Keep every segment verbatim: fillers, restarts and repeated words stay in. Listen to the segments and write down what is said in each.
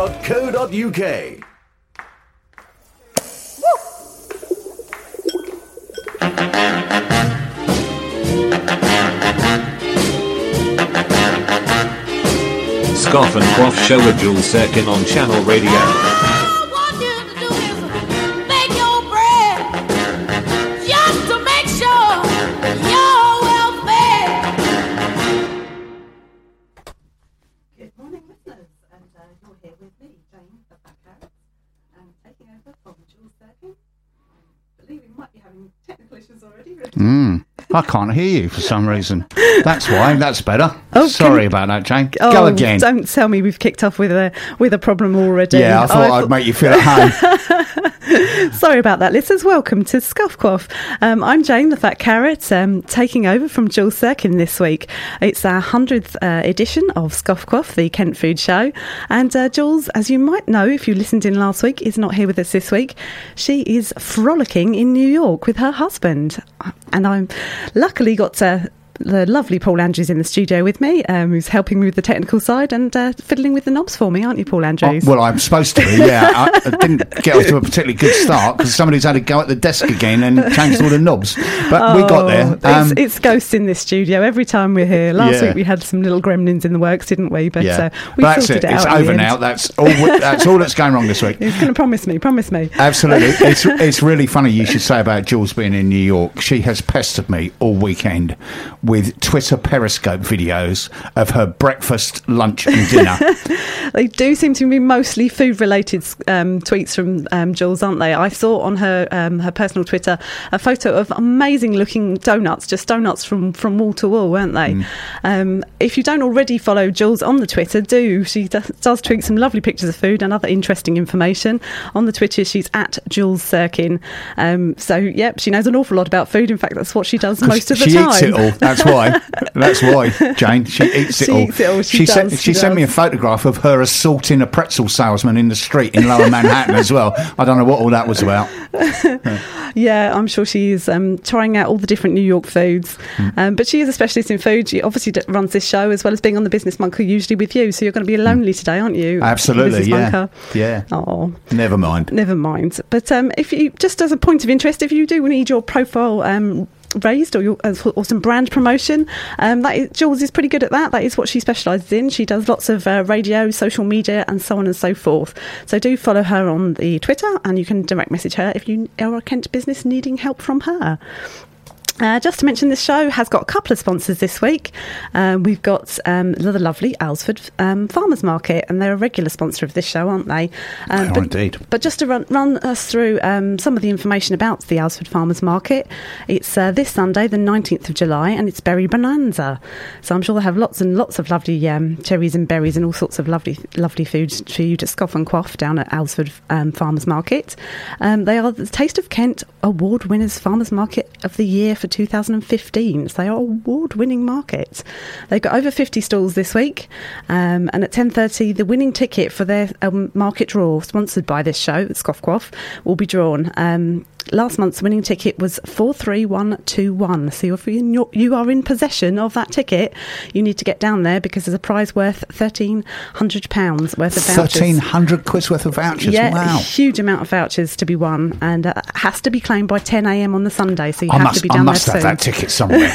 dot co dot U K. Scoff and Quaff Show with Jules Sirkin on Channel Radio. Mm. I can't hear you for some reason. That's why. That's better. Oh, Sorry can... about that, Jane. Oh, Go again. Don't tell me we've kicked off with a with a problem already. Yeah, I thought oh, I'd I... make you feel at home. Sorry about that, listeners. Welcome to Scoff Quaff. Um, I'm Jane, the Fat Carrot, um, taking over from Jules Sirkin this week. It's our hundredth uh, edition of Scoff Quaff, the Kent Food Show. And uh, Jules, as you might know if you listened in last week, is not here with us this week. She is frolicking in New York with her husband. And I'm luckily got uh, the lovely Paul Andrews in the studio with me, um, who's helping me with the technical side and uh, fiddling with the knobs for me, aren't you, Paul Andrews? Oh, well, I'm supposed to be, yeah. I, I didn't get off to a particularly good start because somebody's had to go at the desk again and change all the knobs. But oh, we got there. Um, it's, it's ghosts in this studio every time we're here. Last yeah. week we had some little gremlins in the works, didn't we? But yeah. uh, we but sorted it. it out. It's over now. That's all. That's all that's going wrong this week. He's going to promise me. Promise me. Absolutely. It's it's really funny you should say about Jules being in New York. She has pestered me all weekend with Twitter Periscope videos of her breakfast, lunch and dinner. They do seem to be mostly food-related um, tweets from um, Jules, aren't they? I saw on her um, her personal Twitter a photo of amazing-looking donuts, just donuts from, from wall to wall, weren't they? Mm. Um, if you don't already follow Jules on the Twitter, do. She does, does tweet some lovely pictures of food and other interesting information. On the Twitter, she's at Jules Sirkin. Um, so, yep, she knows an awful lot about food. In fact, that's what she does most of the she time. She eats it all. That's why. That's why, Jane. She eats it she all. Eats it all. She, she, does, sent, she, she does. sent me a photograph of her assaulting a pretzel salesman in the street in Lower Manhattan as well. I don't know what all that was about. Yeah, yeah I'm sure she is um, trying out all the different New York foods. Mm. Um, but she is a specialist in food. She obviously d- runs this show as well as being on the Business Bunker, usually with you. So you're going to be lonely mm. today, aren't you? Absolutely, yeah. Bunker? Yeah. Oh, never mind. Never mind. But um, if you just as a point of interest, if you do need your profile um, raised or, your, or some brand promotion, um, that is, Jules is pretty good at that. That is what she specialises in. She does lots of uh, radio, social media and so on and so forth. So do follow her on the Twitter and you can direct message her if you are a Kent business needing help from her. Uh, just to mention, this show has got a couple of sponsors this week. Uh, we've got um, the lovely Alresford um, Farmers Market, and they're a regular sponsor of this show, aren't they? Um, they are but, indeed. But just to run, run us through um, some of the information about the Alresford Farmers Market, it's uh, this Sunday, the nineteenth of July, and it's Berry Bonanza. So I'm sure they'll have lots and lots of lovely um, cherries and berries and all sorts of lovely lovely foods for you to scoff and quaff down at Alresford um, Farmers Market. Um, they are the Taste of Kent Award Winners Farmers Market of the Year for two thousand fifteen. So they are award-winning markets. They've got over fifty stalls this week, um, and at ten thirty the winning ticket for their um, market draw, sponsored by this show, Scoff Quaff, will be drawn. Um, last month's winning ticket was four three one two one. So if you're in your, you are in possession of that ticket, you need to get down there because there's a prize worth thirteen hundred pounds worth of vouchers. thirteen hundred quid's worth of vouchers? Yeah, wow. A huge amount of vouchers to be won, and uh, has to be claimed by ten a.m. on the Sunday, so you I have must, to be down I must there have soon. That ticket somewhere.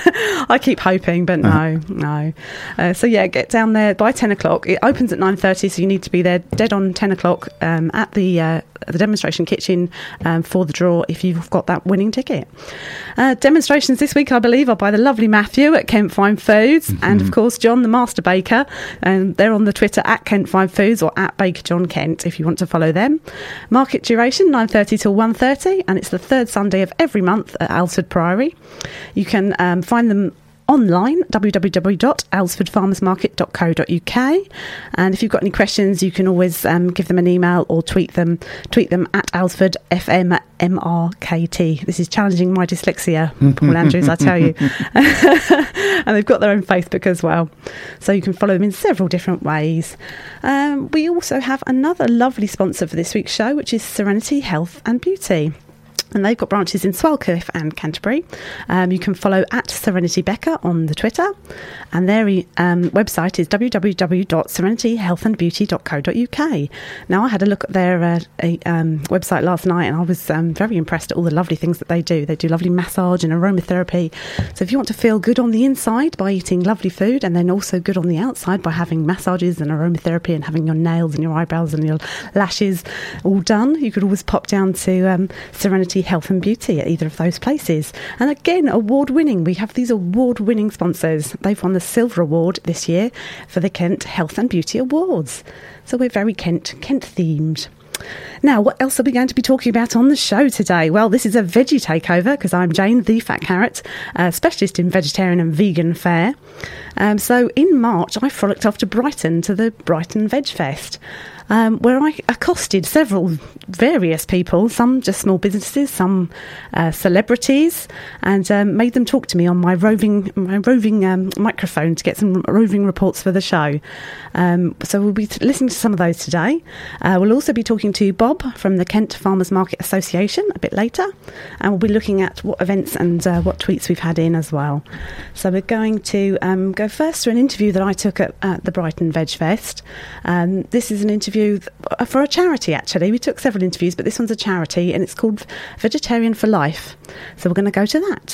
I keep hoping, but no, uh-huh. no. Uh, so yeah, get down there by ten o'clock. It opens at nine thirty, so you need to be there dead on ten o'clock um, at the uh, the demonstration kitchen um, for the draw if you've got that winning ticket. Uh, demonstrations this week, I believe, are by the lovely Matthew at Kent Fine Foods, mm-hmm. and of course John, the master baker. And they're on the Twitter at Kent Fine Foods or at Baker John Kent if you want to follow them. Market duration nine thirty till one thirty, and it's the third Sunday of every month at Alresford Priory. You can um, find them online, w w w dot alresford farmers market dot co dot u k, and if you've got any questions you can always um, give them an email or tweet them tweet them at Alresford F M M R K T. This is challenging my dyslexia, Paul Andrews, I tell you. And they've got their own Facebook as well, so you can follow them in several different ways. Um, we also have another lovely sponsor for this week's show, which is Serenity Health and Beauty. And they've got branches in Swellcliffe and Canterbury. Um, you can follow at Serenity Becker on the Twitter. And their um, website is w w w dot serenity health and beauty dot co dot u k. Now, I had a look at their uh, a, um, website last night, and I was um, very impressed at all the lovely things that they do. They do lovely massage and aromatherapy. So if you want to feel good on the inside by eating lovely food, and then also good on the outside by having massages and aromatherapy and having your nails and your eyebrows and your lashes all done, you could always pop down to um, Serenity Health and Beauty at either of those places. And again, award-winning. We have these award-winning sponsors. They've won the Silver Award this year for the Kent Health and Beauty Awards. So we're very Kent, Kent-themed. Now, what else are we going to be talking about on the show today? Well, this is a veggie takeover because I'm Jane, the Fat Carrot, a specialist in vegetarian and vegan fare. Um, so in March, I frolicked off to Brighton to the Brighton Veg Fest, um, where I accosted several various people, some just small businesses, some uh, celebrities, and um, made them talk to me on my roving my roving um, microphone to get some roving reports for the show. Um, so we'll be t- listening to some of those today. Uh, we'll also be talking to Bob from the Kent Farmers Market Association a bit later, and we'll be looking at what events and uh, what tweets we've had in as well. So we're going to um, go first to an interview that I took at, at the Brighton Veg Fest. Um, this is an interview th- for a charity, actually. We took several interviews, but this one's a charity, and it's called Vegetarian for Life. So we're going to go to that.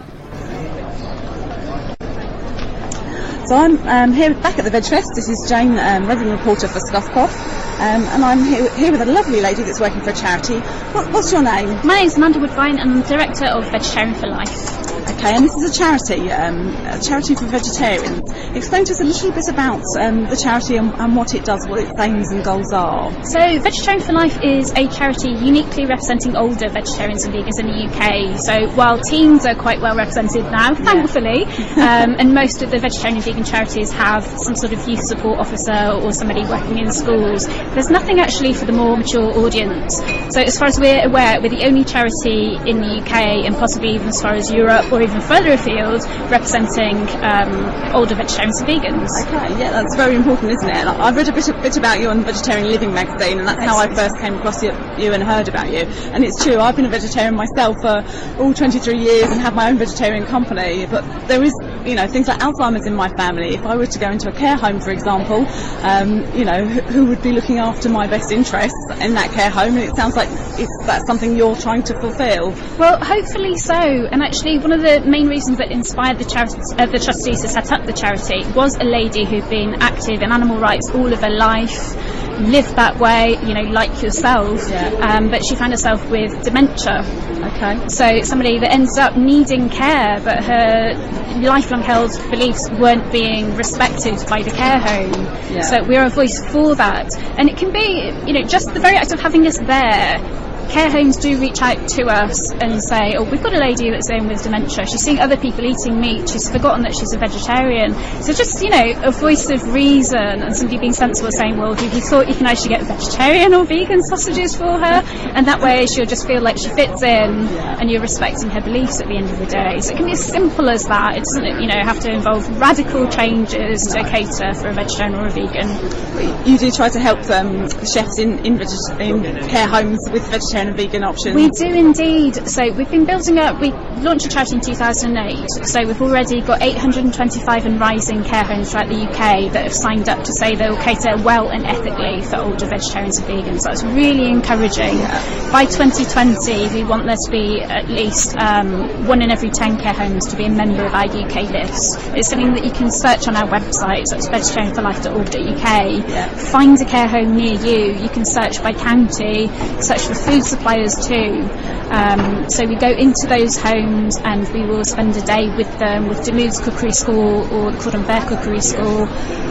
So I'm um, here back at the Veg Fest. This is Jane, um, roving reporter for Scuffcoff, um, and I'm here, here with a lovely lady that's working for a charity. What, what's your name? My name's Amanda Woodbine, and I'm Director of Vegetarian for Life. Okay, and this is a charity, um, a charity for vegetarians. Explain to us a little bit about um, the charity and, and what it does, what its aims and goals are. So Vegetarian for Life is a charity uniquely representing older vegetarians and vegans in the U K. So while teens are quite well represented now, thankfully, um, and most of the vegetarian and vegan charities have some sort of youth support officer or somebody working in schools, there's nothing actually for the more mature audience. So as far as we're aware, we're the only charity in the U K, and possibly even as far as Europe or even further afield, representing um, older vegetarians and vegans. Okay, yeah, that's very important, isn't it? I've read a bit, a bit about you on the Vegetarian Living magazine, and that's how I first came across you, you and heard about you. And it's true, I've been a vegetarian myself for all twenty-three years and have my own vegetarian company, but there is, you know, things like Alzheimer's in my family. If I were to go into a care home, for example, um, you know, who, who would be looking after my best interests in that care home? And it sounds like it's, that's something you're trying to fulfil. Well, hopefully so. And actually, one of the main reasons that inspired the, charity, uh, the trustees to set up the charity was a lady who'd been active in animal rights all of her life, lived that way, you know, like yourself, yeah. um, but she found herself with dementia. Okay. So somebody that ends up needing care, but her lifelong held beliefs weren't being respected by the care home. Yeah. So we're a voice for that. And it can be, you know, just the very act of having us there. Care homes do reach out to us and say, oh, we've got a lady that's in with dementia, she's seeing other people eating meat, she's forgotten that she's a vegetarian. So just, you know, a voice of reason and somebody being sensible saying, well, have you thought you can actually get vegetarian or vegan sausages for her? And that way she'll just feel like she fits in and you're respecting her beliefs at the end of the day. So it can be as simple as that. It doesn't, you know, have to involve radical changes to cater for a vegetarian or a vegan. You do try to help um, chefs in, in, veget- in care homes with vegetarian and vegan options. We do indeed. So we've been building up, we launched a charity in two thousand eight, so we've already got eight hundred twenty-five and rising care homes throughout the U K that have signed up to say they'll cater well and ethically for older vegetarians and vegans. That's really encouraging. Yeah. By twenty twenty we want there to be at least um, one in every ten care homes to be a member of our U K list. It's something that you can search on our website, so it's vegetarian for life dot org dot U K. Yeah. Find a care home near you. You can search by county, search for food suppliers too. Um, so we go into those homes and we will spend a day with them, with Demude's Cookery School or the Cordon Bear Cookery School,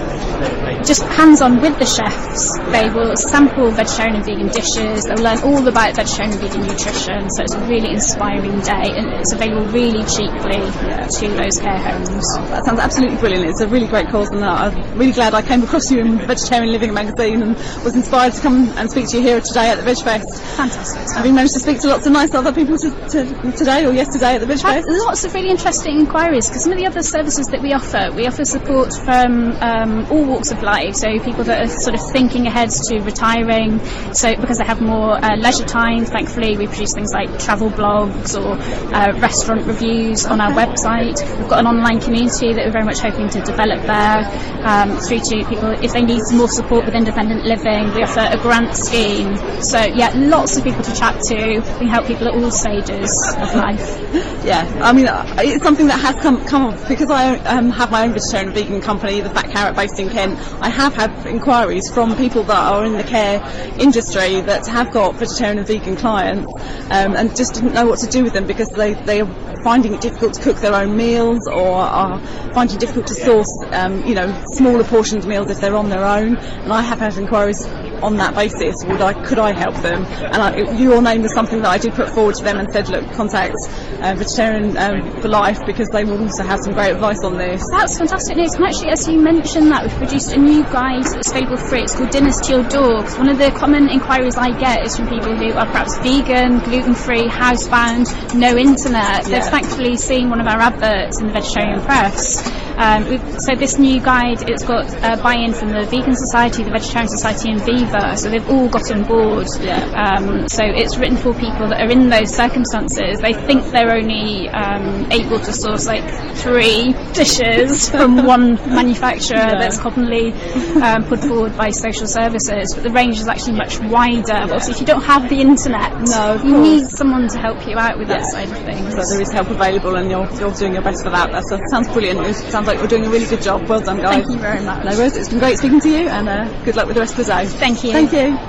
just hands-on with the chefs. They will sample vegetarian and vegan dishes, they'll learn all about vegetarian and vegan nutrition, so it's a really inspiring day and it's available really cheaply to those care homes. That sounds absolutely brilliant. It's a really great cause, and I'm really glad I came across you in Vegetarian Living magazine and was inspired to come and speak to you here today at the Veg Fest. Fantastic. Have you managed to speak to lots of nice other people to, to, today or yesterday at the Veg Fest? Lots of really interesting inquiries, because some of the other services that we offer, we offer support from um, all walks of life. So people that are sort of thinking ahead to retiring, so because they have more uh, leisure time, thankfully we produce things like travel blogs or uh, restaurant reviews on our website. We've got an online community that we're very much hoping to develop there, um, through to people if they need some more support with independent living. We offer a grant scheme. So yeah, lots of people to chat to. We help people at all stages of life. Yeah, I mean, it's something that has come come up because I um, have my own vegetarian and vegan company, the Fat Carrot, based in Kent. I have had inquiries from people that are in the care industry that have got vegetarian and vegan clients, um, and just didn't know what to do with them because they, they are finding it difficult to cook their own meals, or are finding it difficult to source, um, you know, smaller portioned meals if they're on their own. And I have had inquiries on that basis. Would I, could I help them? And I, your name was something that I did put forward to them and said, look, contact uh, Vegetarian um, for Life, because they will also have some great advice on this. That's fantastic news. And actually, as you mentioned that, we've produced a new guide that's available free. It's called Dinners to Your Door. Because one of the common inquiries I get is from people who are perhaps vegan, gluten-free, housebound, no internet. They've Yeah. thankfully seen one of our adverts in the Vegetarian Press. Um, we've, so this new guide, it's got uh, buy-in from the Vegan Society, the Vegetarian Society and Viva, so they've all got on board. Yeah. Um, so it's written for people that are in those circumstances. They think they're only um, able to source like three dishes from one manufacturer Yeah. that's commonly um, put forward by social services, but the range is actually much wider. But obviously if you don't have the internet, No, of you course. need someone to help you out with Yeah. that side of things. So there is help available, and you're, you're doing your best for that. That sounds brilliant. It sounds like you're doing a really good job. Well done, guys. Thank you very much. No worries. It's been great speaking to you, and uh, good luck with the rest of the day. Thank you. Thank you.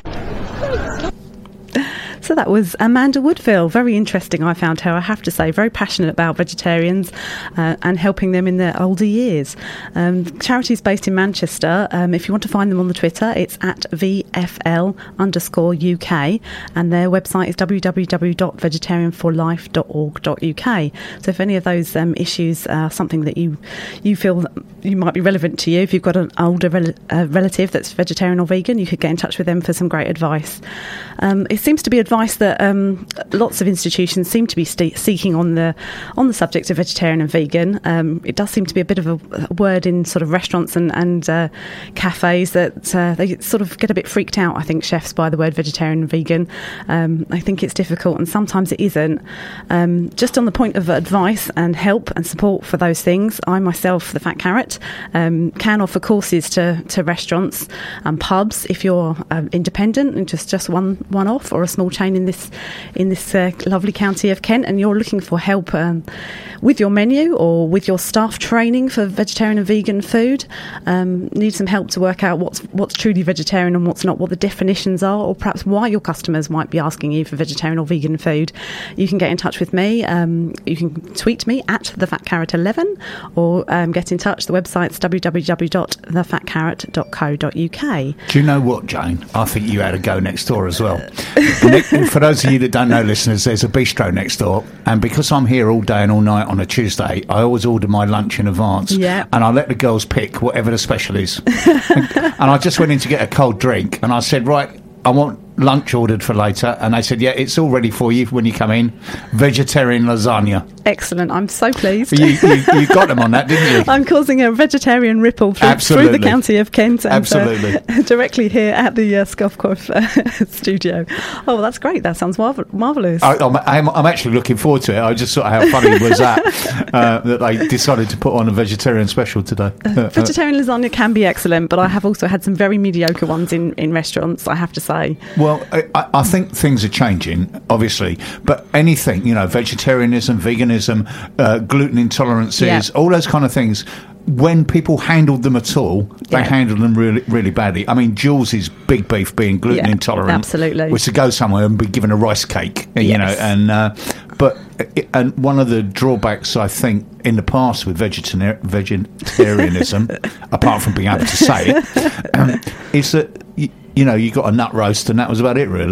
So that was Amanda Woodville. Very interesting, I found her, I have to say. Very passionate about vegetarians uh, and helping them in their older years. Um, charity's based in Manchester. Um, if you want to find them on the Twitter, it's at V F L underscore U K, and their website is w w w dot vegetarian for life dot org dot u k. So if any of those um, issues are something that you you feel that you might be relevant to you, if you've got an older rel- uh, relative that's vegetarian or vegan, you could get in touch with them for some great advice. Um, it seems to be advice that um, lots of institutions seem to be st- seeking on the on the subject of vegetarian and vegan. Um, it does seem to be a bit of a, a word in sort of restaurants and, and uh, cafes that uh, they sort of get a bit freaked out, I think, chefs, by the word vegetarian and vegan. Um, I think it's difficult, and sometimes it isn't. Um, just on the point of advice and help and support for those things, I myself, the Fat Carrot, um, can offer courses to, to restaurants and pubs if you're um, independent and just, just one one off, or a small chain in this in this uh, lovely county of Kent, and you're looking for help um, with your menu or with your staff training for vegetarian and vegan food. Um, need some help to work out what's what's truly vegetarian and what's not, what the definitions are, or perhaps why your customers might be asking you for vegetarian or vegan food. You can get in touch with me. Um, you can tweet me at the fat carrot eleven, or um, get in touch. The website's w w w dot the fat carrot dot co dot u k. Do you know what, Jane? I think you had a go next door as well. Nick, for those of you that don't know, listeners, there's a bistro next door, and because I'm here all day and all night on a Tuesday, I always order my lunch in advance. Yeah. And I let the girls pick whatever the special is. and, and I just went in to get a cold drink, and I said, right, I want lunch ordered for later, and they said, yeah, it's all ready for you when you come in. Vegetarian lasagna. Excellent. I'm so pleased. You, you, you got them on that, didn't you? I'm causing a vegetarian ripple through, through the county of Kent, and Absolutely. Uh, directly here at the uh, Scoffcoff uh, studio. Oh, that's great. That sounds marvel- marvellous. I, I'm, I'm, I'm actually looking forward to it. I just thought how funny was that uh, that they decided to put on a vegetarian special today. Uh, vegetarian lasagna can be excellent, but I have also had some very mediocre ones in, in restaurants, I have to say. Well, I, I think things are changing, obviously, but anything, you know, vegetarianism, veganism, uh, gluten intolerances, Yeah. all those kind of things, when people handled them at all, they Yeah. handled them really, really badly. I mean, Jules' big beef being gluten Yeah, intolerant, absolutely. was to go somewhere and be given a rice cake, you Yes. know, and uh, but and one of the drawbacks, I think, in the past with vegetarian vegetarianism, apart from being able to say it, um, is that. Y- You know, you got a nut roast, and that was about it, really.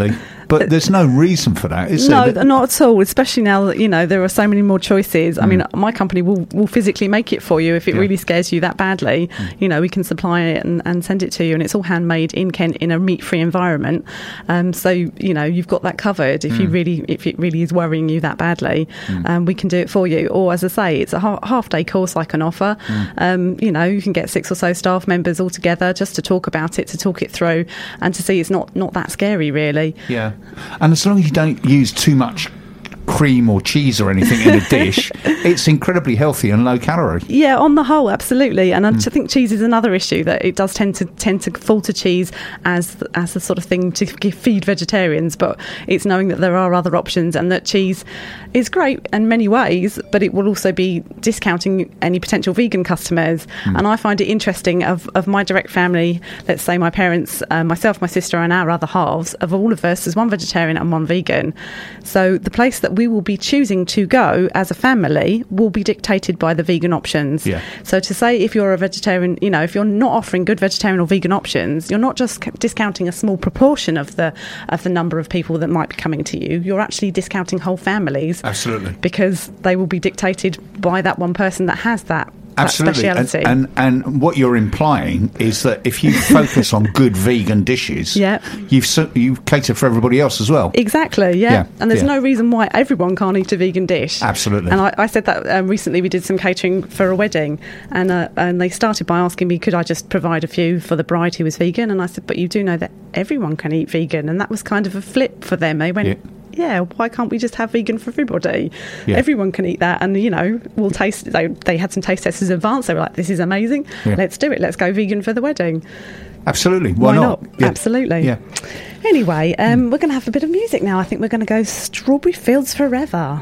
but there's no reason for that, is No, there? not at all. Especially now that you know there are so many more choices. I mean, my company will, will physically make it for you if it Yeah. really scares you that badly. You know, we can supply it and, and send it to you, and it's all handmade in Kent in a meat-free environment. Um, so you know you've got that covered. If you really, if it really is worrying you that badly, um, we can do it for you. Or as I say, it's a ha- half-day course I can offer. Um, you know, you can get six or so staff members all together just to talk about it, to talk it through, and to see it's not not that scary really. Yeah, and as long as you don't use too much cream or cheese or anything in a dish, it's incredibly healthy and low calorie. Yeah, on the whole, absolutely. And I think cheese is another issue, that it does tend to tend to fall to cheese as as the sort of thing to give, feed vegetarians. But it's knowing that there are other options, and that cheese is great in many ways, but it will also be discounting any potential vegan customers. And I find it interesting of, of my direct family, let's say my parents, uh, myself, my sister and our other halves, of all of us, there's one vegetarian and one vegan. So the place that we will be choosing to go as a family will be dictated by the vegan options. Yeah. So to say if you're a vegetarian, you know, if you're not offering good vegetarian or vegan options, you're not just c- discounting a small proportion of the of the number of people that might be coming to you. You're actually discounting whole families. Absolutely. Because they will be dictated by that one person that has that. That Absolutely, and, speciality. and and what you're implying is that if you focus on good vegan dishes, Yeah. you've so- you've catered for everybody else as well. Exactly, yeah. Yeah, And there's yeah. no reason why everyone can't eat a vegan dish. Absolutely. And I, I said that um, recently we did some catering for a wedding, and uh, and they started by asking me, could I just provide a few for the bride who was vegan? And I said, but you do know that everyone can eat vegan. And that was kind of a flip for them. They went, Yeah. yeah, why can't we just have vegan for everybody? Yeah. Everyone can eat that. And, you know, we'll taste, they, they had some taste tests in advance. They were like, this is amazing. Yeah. Let's do it. Let's go vegan for the wedding. Absolutely, why, not? Yeah. Absolutely. Yeah. Anyway, um, we're going to have a bit of music now. I think we're going to go Strawberry Fields Forever.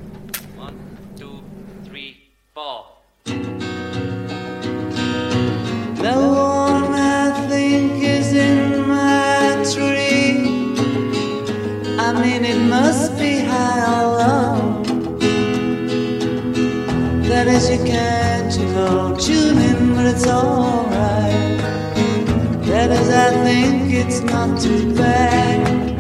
One, two, three, four. The one I think is in my tree. I mean, it must be high or low. That is, you can't, you know, tune in, but it's alright. That is, I think it's not too bad.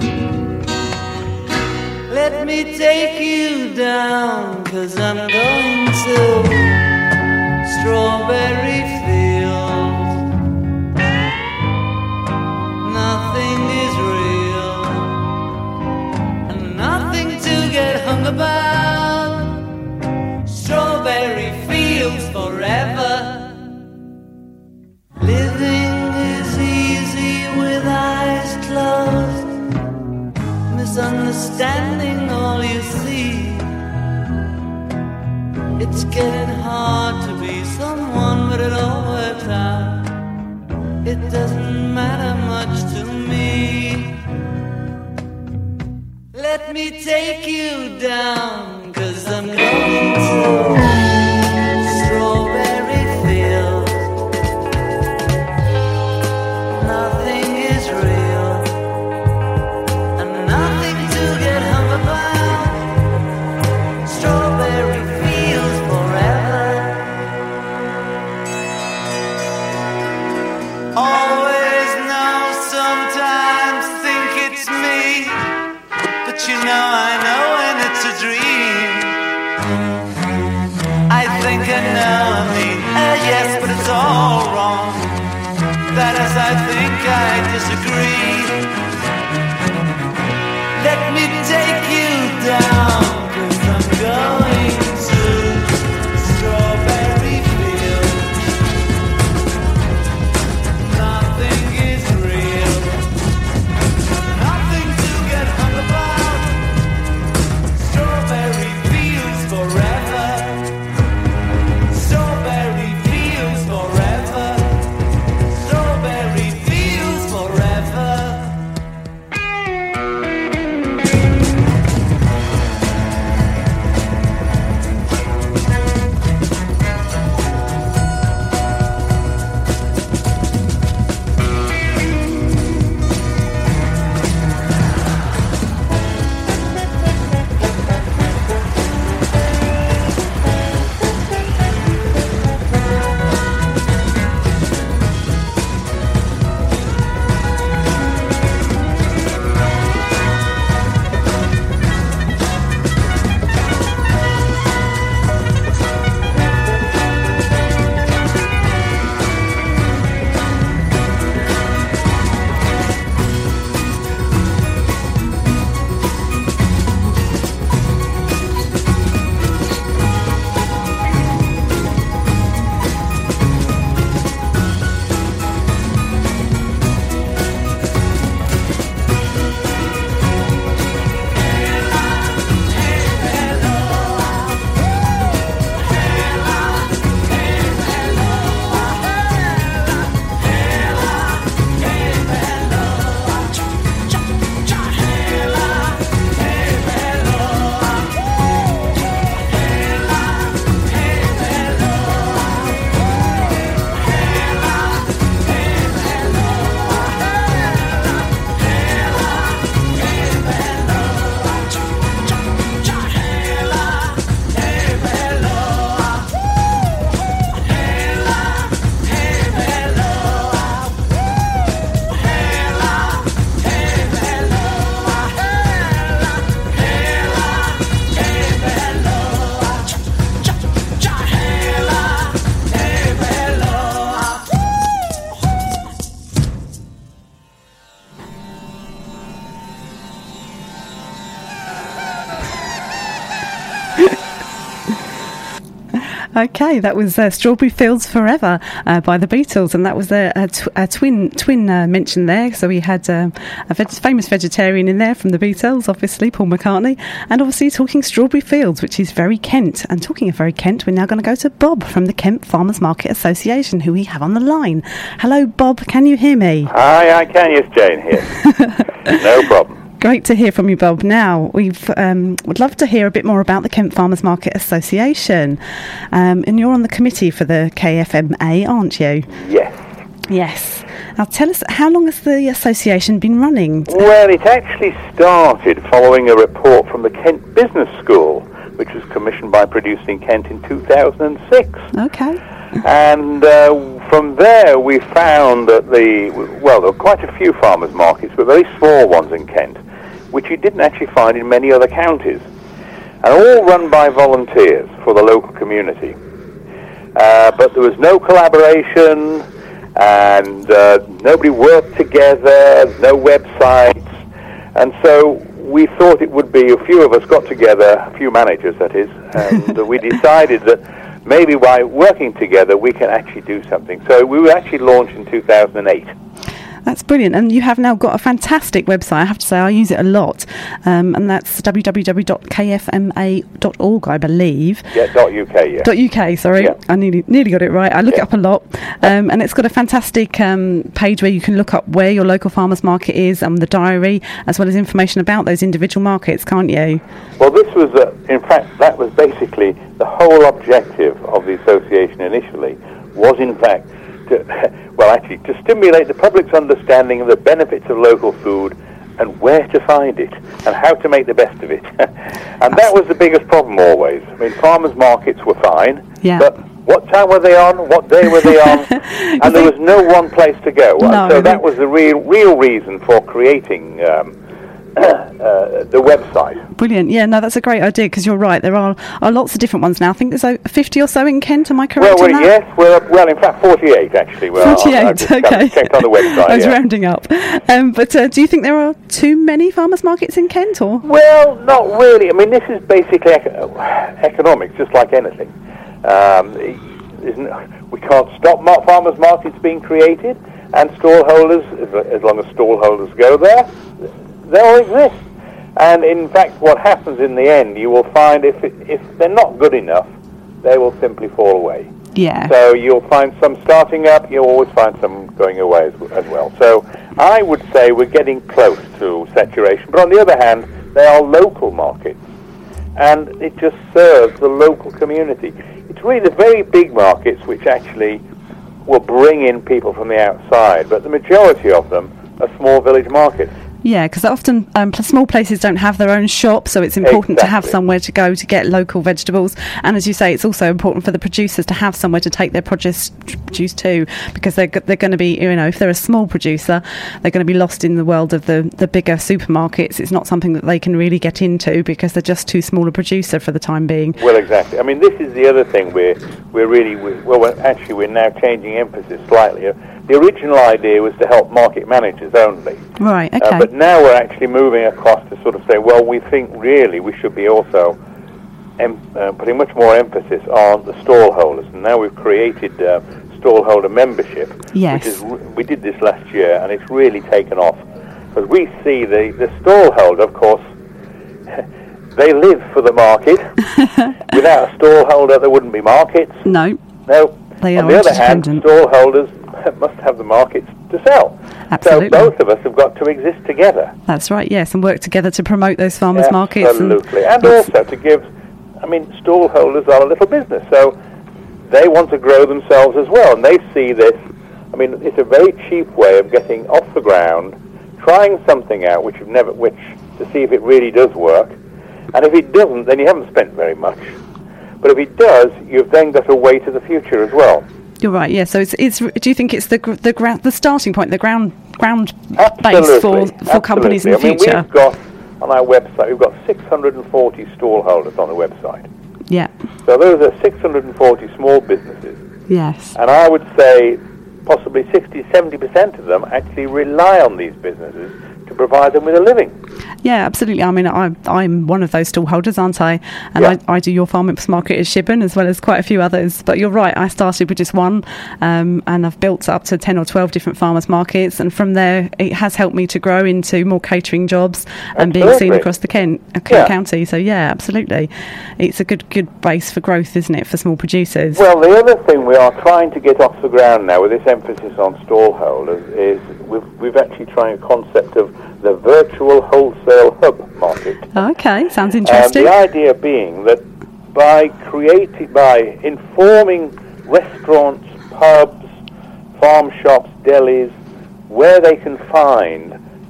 Let me take you down, 'cause I'm going to Strawberry Fields. Nothing is real, and nothing to get hung about. Strawberry Fields forever. Living is easy with eyes closed, misunderstanding all you see. It's getting hard to be someone, but it all works out. It doesn't matter much to me. Let me take you down, 'cause I'm going to Strawberry Fields. Nothing is real, and nothing to get hung about. Strawberry Fields forever. Always know, sometimes think it's me, but you know I know when it's a dream. I think I know, I mean, uh, yes, but it's all wrong. That is, I think I disagree. Let me take you down, 'cause I'm going to Strawberry Fields. Nothing is real, nothing to get hung about. Strawberry Fields forever. Strawberry Fields forever. Strawberry Fields forever. Okay, that was uh, Strawberry Fields Forever uh, by the Beatles, and that was a, a, tw- a twin twin uh, mention there. So we had um, a veg- famous vegetarian in there from the Beatles, obviously, Paul McCartney, and obviously talking Strawberry Fields, which is very Kent. And talking of very Kent, we're now going to go to Bob from the Kent Farmers Market Association, who we have on the line. Hello, Bob, can you hear me? Hi, I can, yes, Jane here. No problem. Great to hear from you, Bob. Now, we've um, would love to hear a bit more about the Kent Farmers Market Association. Um, and you're on the committee for the K F M A, aren't you? Yes. Yes. Now, tell us, how long has the association been running? Well, it actually started following a report from the Kent Business School, which was commissioned by Producing Kent in two thousand six. Okay. And uh, from there we found that the, well, there were quite a few farmers' markets, but very small ones in Kent, which you didn't actually find in many other counties, and all run by volunteers for the local community. Uh, but there was no collaboration, and uh, nobody worked together, no websites, and so we thought it would be, a few of us got together, a few managers that is, and we decided that maybe by working together we can actually do something. So we were actually launched in two thousand eight. That's brilliant. And you have now got a fantastic website. I have to say, I use it a lot. Um, and that's w w w dot k f m a dot org, I believe. Yeah, dot .uk, yeah. Dot .uk, sorry. Yeah. I nearly, nearly got it right. I look Yeah. it up a lot. Um, and it's got a fantastic um, page where you can look up where your local farmers market is and the diary, as well as information about those individual markets, can't you? Well, this was, uh, in fact, that was basically the whole objective of the association initially, was in fact to, well, actually, to stimulate the public's understanding of the benefits of local food and where to find it and how to make the best of it. And that was the biggest problem always. I mean, farmers' markets were fine, Yeah. but what time were they on? What day were they on? And there was no one place to go. No, and so they- that was the real, real reason for creating um, uh, the website. Brilliant. Yeah, no, that's a great idea, because you're right. There are, are lots of different ones now. I think there's uh, fifty or so in Kent. Am I correct Well, in we're, that? yes, we're up, well, in fact, forty-eight actually. Well, forty-eight, I, I just okay. checked on the website. I was yeah. rounding up. Um, but uh, do you think there are too many farmers markets in Kent, or? Well, not really. I mean, this is basically ec- economics, just like anything. Um, isn't, we can't stop mar- farmers markets being created, and stallholders, as, as long as stallholders go there, they'll exist. And in fact, what happens in the end, you will find if it, if they're not good enough, they will simply fall away. Yeah. So you'll find some starting up, you'll always find some going away as, as well. So I would say we're getting close to saturation. But on the other hand, they are local markets, and it just serves the local community. It's really the very big markets which actually will bring in people from the outside, but the majority of them are small village markets. Yeah, because often um, pl- small places don't have their own shop, so it's important to have Exactly. somewhere to go to get local vegetables. And as you say, it's also important for the producers to have somewhere to take their produce, produce to, because they're, g- they're going to be, you know, if they're a small producer, they're going to be lost in the world of the, the bigger supermarkets. It's not something that they can really get into because they're just too small a producer for the time being. Well, exactly. I mean, this is the other thing we're, we're really, we're, well, we're, actually, we're now changing emphasis slightly. The original idea was to help market managers only. Right, okay. Uh, but now we're actually moving across to sort of say, well, we think really we should be also em- uh, putting much more emphasis on the stallholders. And now we've created uh, stallholder membership. Yes. Which is, re- we did this last year, and it's really taken off. Because we see the, the stallholder, of course, they live for the market. Without a stallholder, there wouldn't be markets. No, No. they On are the other hand, interdependent. stallholders must have the markets to sell. Absolutely. So both of us have got to exist together. That's right, yes, and work together to promote those farmers' markets. Absolutely. And, it's- also to give, I mean, stallholders are a little business, so they want to grow themselves as well, and they see this. I mean, it's a very cheap way of getting off the ground, trying something out which you've never, which to see if it really does work. And if it doesn't, then you haven't spent very much. But if it does, you've then got a way to the future as well. You're right. Yeah. So it's it's. Do you think it's the gr- the ground the starting point, the ground ground base Absolutely. for for companies in the Absolutely. future? I mean, we've got on our website, we've got six hundred forty stallholders on the website. Yeah. So those are six hundred forty small businesses. Yes. And I would say possibly sixty, seventy percent of them actually rely on these businesses to provide them with a living. Yeah, absolutely. I mean, I'm, I'm one of those stallholders, aren't I? And Yeah. I, I do your farmers market at Shibburn as well as quite a few others. But you're right, I started with just one um, and I've built up to ten or twelve different farmers markets. And from there, it has helped me to grow into more catering jobs and being seen Absolutely. across the Kent, uh, Kent Yeah. county. So, yeah, absolutely. It's a good good base for growth, isn't it, for small producers? Well, the other thing we are trying to get off the ground now with this emphasis on stallholders is we've, we've actually tried a concept of the virtual wholesale hub market. Okay, sounds Um, interesting. the idea being that by creating, by informing restaurants, pubs, farm shops, delis, where they can find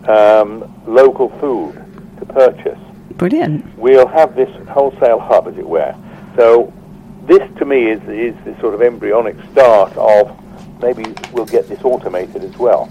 um, local food to purchase, Brilliant. we'll have this wholesale hub, as it were. So this, to me, is is the sort of embryonic start of maybe we'll get this automated as well.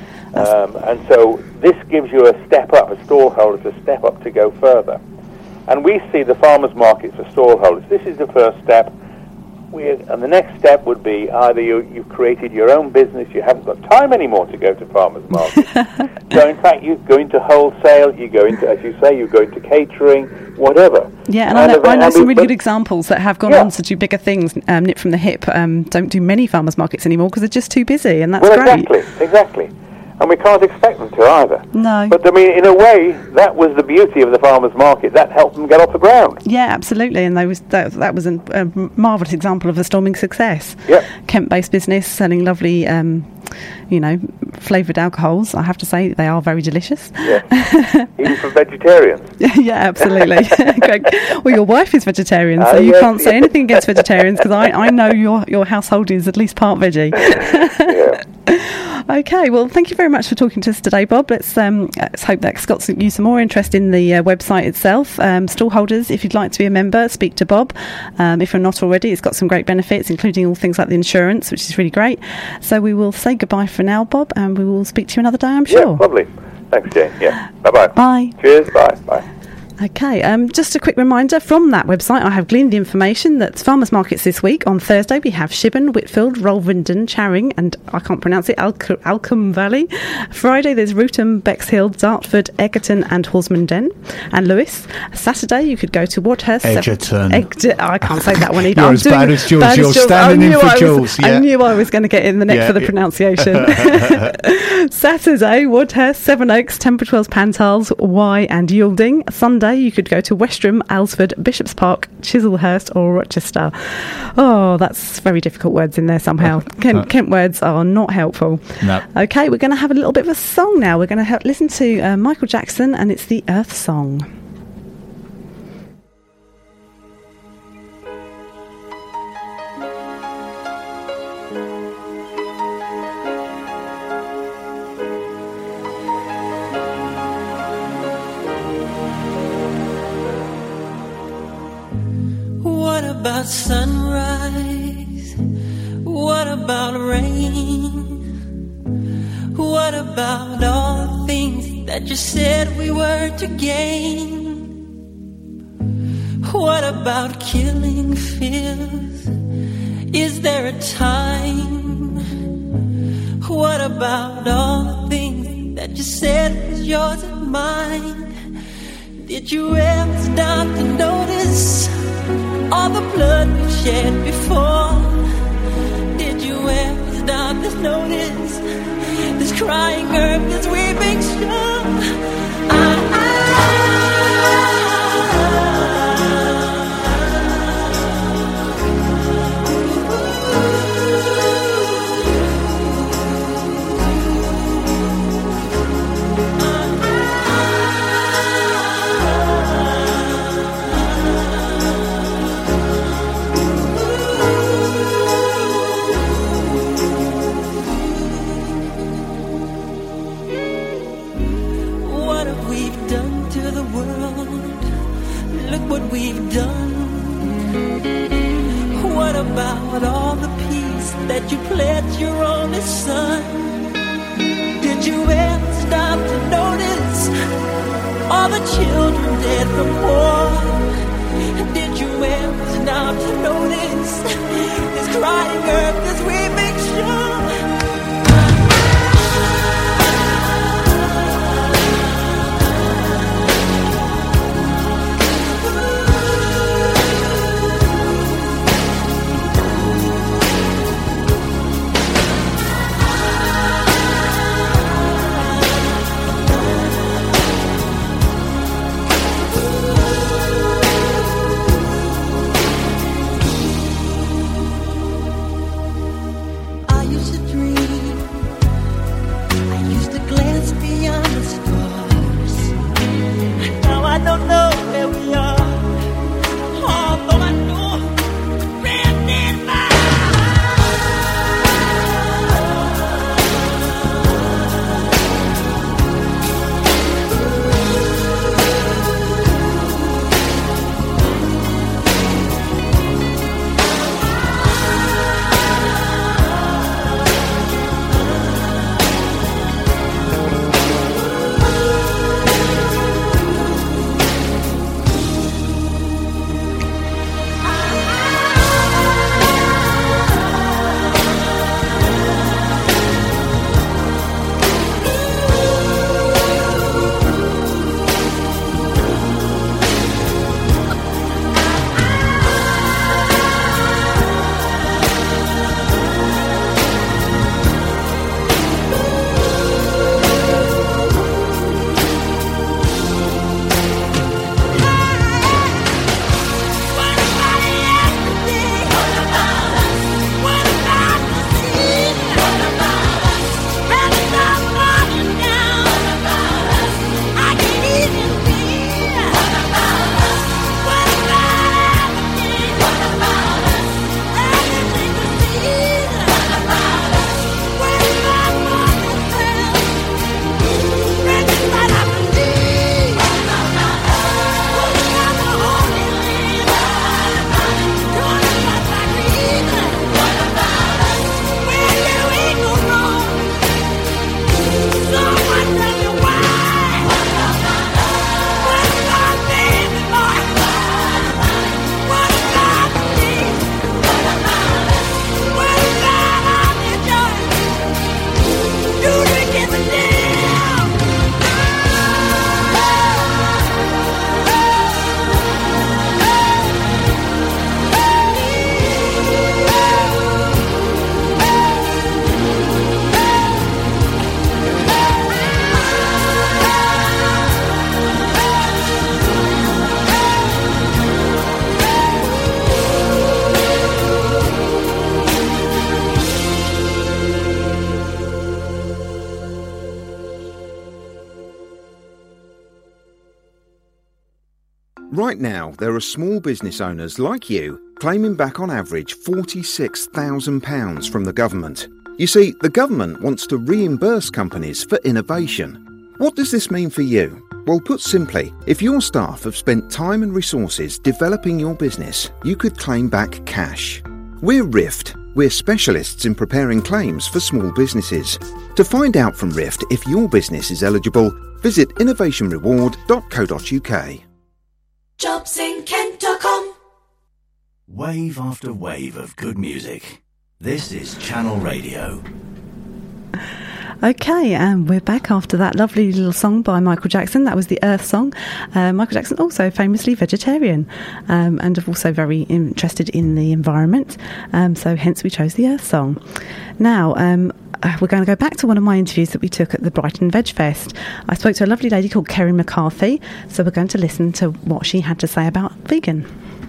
Um, and so this gives you a step up, a stallholder, a step up to go further. And we see the farmers' markets for stallholders. This is the first step. We, and the next step would be either you, you've created your own business, you haven't got time anymore to go to farmers' markets. So in fact, you go into wholesale, you go into, as you say, you go into catering, whatever. Yeah, and I know, I know and some we- really but- good examples that have gone Yeah. on to do bigger things. Um, Nip from the Hip um, don't do many farmers markets anymore because they're just too busy, and that's Well, great. exactly, exactly. And we can't expect them to either. No. But I mean, in a way, that was the beauty of the farmers' market. That helped them get off the ground. Yeah, absolutely, and they was that, that was an, a marvellous example of a storming success. Yep. Kent-based business selling lovely, um, you know, flavoured alcohols. I have to say they are very delicious. Yeah. Even for vegetarians. Yeah, absolutely. Greg, well, your wife is vegetarian, so Ah, you yes, can't say yes. anything against vegetarians because I, I know your your household is at least part veggie. Yeah. Okay, well, thank you very much for talking to us today, Bob. Let's um, let's hope that's got some, you some more interest in the uh, website itself. Um, stallholders, if you'd like to be a member, speak to Bob. Um, if you're not already, it's got some great benefits, including all things like the insurance, which is really great. So we will say goodbye for now, Bob, and we will speak to you another day, I'm Yeah, sure. lovely. Thanks, Jane. Yeah. Bye-bye. Bye. Cheers. Bye. Bye. Okay, um, just a quick reminder from that website, I have gleaned the information that farmers markets this week. On Thursday, we have Shibburn, Whitfield, Rolvenden, Charing, and I can't pronounce it, Alc- Alcombe Valley. Friday, there's Rootham, Bexhill, Dartford, Egerton, and Horsmanden, and Lewis. Saturday, you could go to Wadhurst. Egerton. Eg- I can't say that one either. You're I'm as doing bad as Jules. bad You're Jules. standing I in knew for I was- Jules, I yeah. knew I was going to get in the neck Yeah, for the yeah. pronunciation. Saturday, Wadhurst, Sevenoaks, Tempertwells, Pantals, Wye, and Yielding. Sunday, you could go to Westerham, Alresford, Bishop's Park, Chislehurst, or Rochester. Oh, that's very difficult words in there somehow. Kent, Kent words are not helpful. No. Okay, we're going to have a little bit of a song now. We're going to ha- listen to uh, Michael Jackson, and it's the Earth Song. What about sunrise? What about rain? What about all the things that you said we were to gain? What about killing fears? Is there a time? What about all the things that you said was yours and mine? Did you ever stop to notice all the blood we shed before? Did you ever stop to notice this crying earth, this weeping shore? I, I, what have we done to the world? Look what we've done. What about all the peace that you pledged your only son? Did you ever stop to notice all the children dead from war? Did you ever stop to notice this crying earth, this weeping shore? Right now, there are small business owners like you claiming back on average forty-six thousand pounds from the government. You see, the government wants to reimburse companies for innovation. What does this mean for you? Well, put simply, if your staff have spent time and resources developing your business, you could claim back cash. We're Rift. We're specialists in preparing claims for small businesses. To find out from Rift if your business is eligible, visit innovation reward dot co dot uk. jobs in kent dot com. Wave after wave of good music. This is Channel Radio. Okay, and we're back after that lovely little song by Michael Jackson. That was the Earth song. Uh, Michael Jackson, also famously vegetarian, um, and also very interested in the environment. Um, so hence we chose the Earth song. Now, um, uh, we're going to go back to one of my interviews that we took at the Brighton Veg Fest. I spoke to a lovely lady called Kerry McCarthy, so we're going to listen to what she had to say about vegan.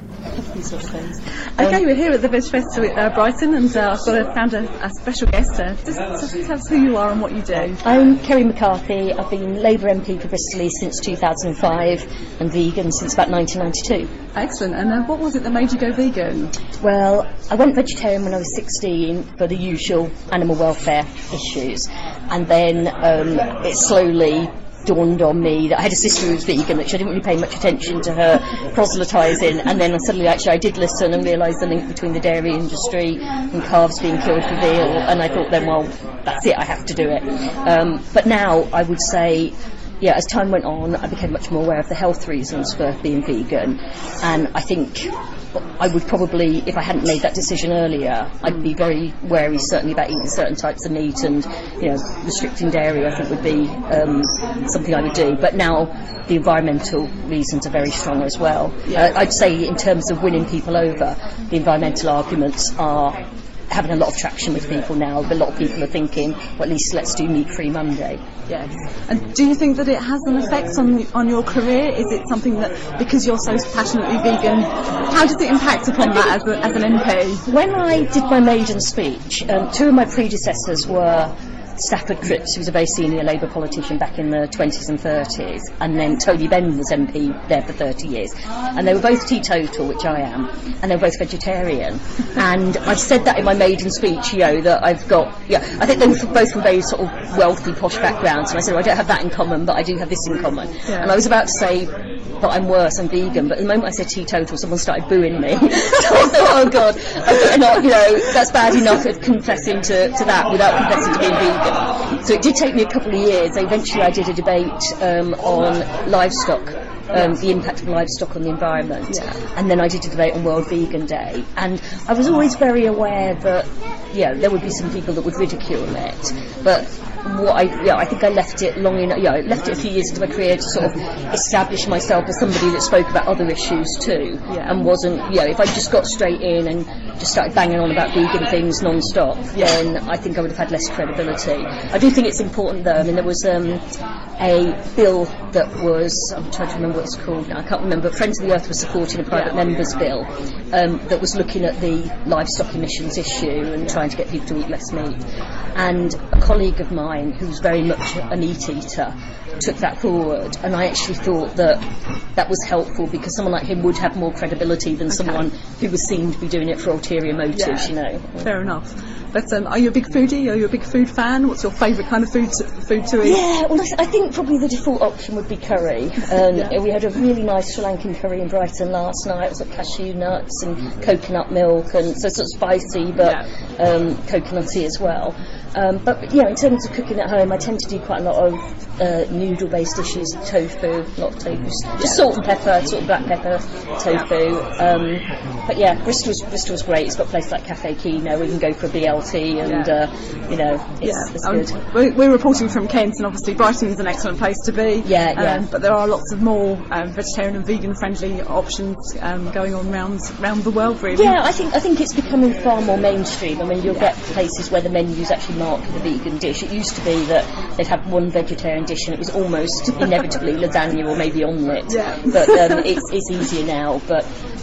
Sort of things. Okay, we're here at the Veg Fest at uh, Brighton, and uh, I've got a, found a, a special guest. Uh, just, just tell us who you are and what you do. I'm Kerry McCarthy. I've been Labour M P for Bristol East since two thousand five and vegan since about nineteen ninety-two. Excellent. And uh, what was it that made you go vegan? Well, I went vegetarian when I was sixteen for the usual animal welfare issues, and then um, it slowly dawned on me that I had a sister who was vegan, which I didn't really pay much attention to her proselytising, and then suddenly actually I did listen and realised the link between the dairy industry and calves being killed for veal, and I thought then, well, that's it, I have to do it. Um, but now I would say, yeah, as time went on, I became much more aware of the health reasons for being vegan, and I think I would probably, if I hadn't made that decision earlier, I'd be very wary certainly about eating certain types of meat, and, you know, restricting dairy I think would be um, something I would do. But now the environmental reasons are very strong as well. Yeah. Uh, I'd say in terms of winning people over, the environmental arguments are having a lot of traction with people now. A lot of people are thinking, well, at least let's do meat-free Monday. Yes. And do you think that it has an effect on on your career? Is it something that, because you're so passionately vegan, how does it impact upon that as, a, as an M P? When I did my maiden speech, um, two of my predecessors were Stafford Cripps, who was a very senior Labour politician back in the twenties and thirties, and then Tony Benn was M P there for thirty years, and they were both teetotal, which I am, and they were both vegetarian. And I've said that in my maiden speech, you know, that I've got, yeah, I think they were both from very sort of wealthy, posh backgrounds, and I said, well, I don't have that in common, but I do have this in common. Yeah. And I was about to say, but I'm worse, I'm vegan, but the moment I said teetotal, someone started booing me. So I thought, oh God, I better not, you know, that's bad enough of confessing to, to that without confessing to being vegan. So it did take me a couple of years. Eventually I did a debate um, on livestock, um, the impact of livestock on the environment, yeah. And then I did a debate on World Vegan Day, and I was always very aware that, yeah, there would be some people that would ridicule it, but what I, yeah, I think I left it long enough, yeah, I left it a few years into my career to sort of establish myself as somebody that spoke about other issues too, yeah. And wasn't, yeah, if I just got straight in and just started banging on about vegan things non-stop, yeah. Then I think I would have had less credibility. I do think it's important though. I mean, there was um, a bill that was, I'm trying to remember what it's called now, I can't remember, Friends of the Earth was supporting a private yeah. member's bill um, that was looking at the livestock emissions issue and trying to get people to eat less meat. And a colleague of mine, who's very much a meat eater, took that forward, and I actually thought that that was helpful because someone like him would have more credibility than okay. someone who was seen to be doing it for ulterior motives, yeah. you know. Fair enough. But um, are you a big foodie? Are you a big food fan? What's your favourite kind of food to, food to eat? Yeah, well, I think probably the default option would be curry. Um, yeah. We had a really nice Sri Lankan curry in Brighton last night. It was like cashew nuts and coconut milk, and so sort of spicy but yeah. um, coconutty as well. Um, but yeah, in terms of cooking at home, I tend to do quite a lot of uh, noodle-based dishes, tofu, a lot of tofu, just salt and pepper, sort of black pepper, tofu. Um, but yeah, Bristol's Bristol's great. It's got places like Cafe Kino. We can go for a B L T, and yeah. uh, you know, it's, yeah. it's um, good. We're, we're reporting from Kent, and obviously Brighton's an excellent place to be. Yeah, yeah. Um, but there are lots of more um, vegetarian and vegan-friendly options um, going on around around the world, really. Yeah, I think I think it's becoming far more mainstream. I mean, you'll yeah. get places where the menus actually mark the vegan dish. It used to be that they'd have one vegetarian dish and it was almost inevitably lasagna or maybe omelette. Yeah. But um, it's, it's easier now. But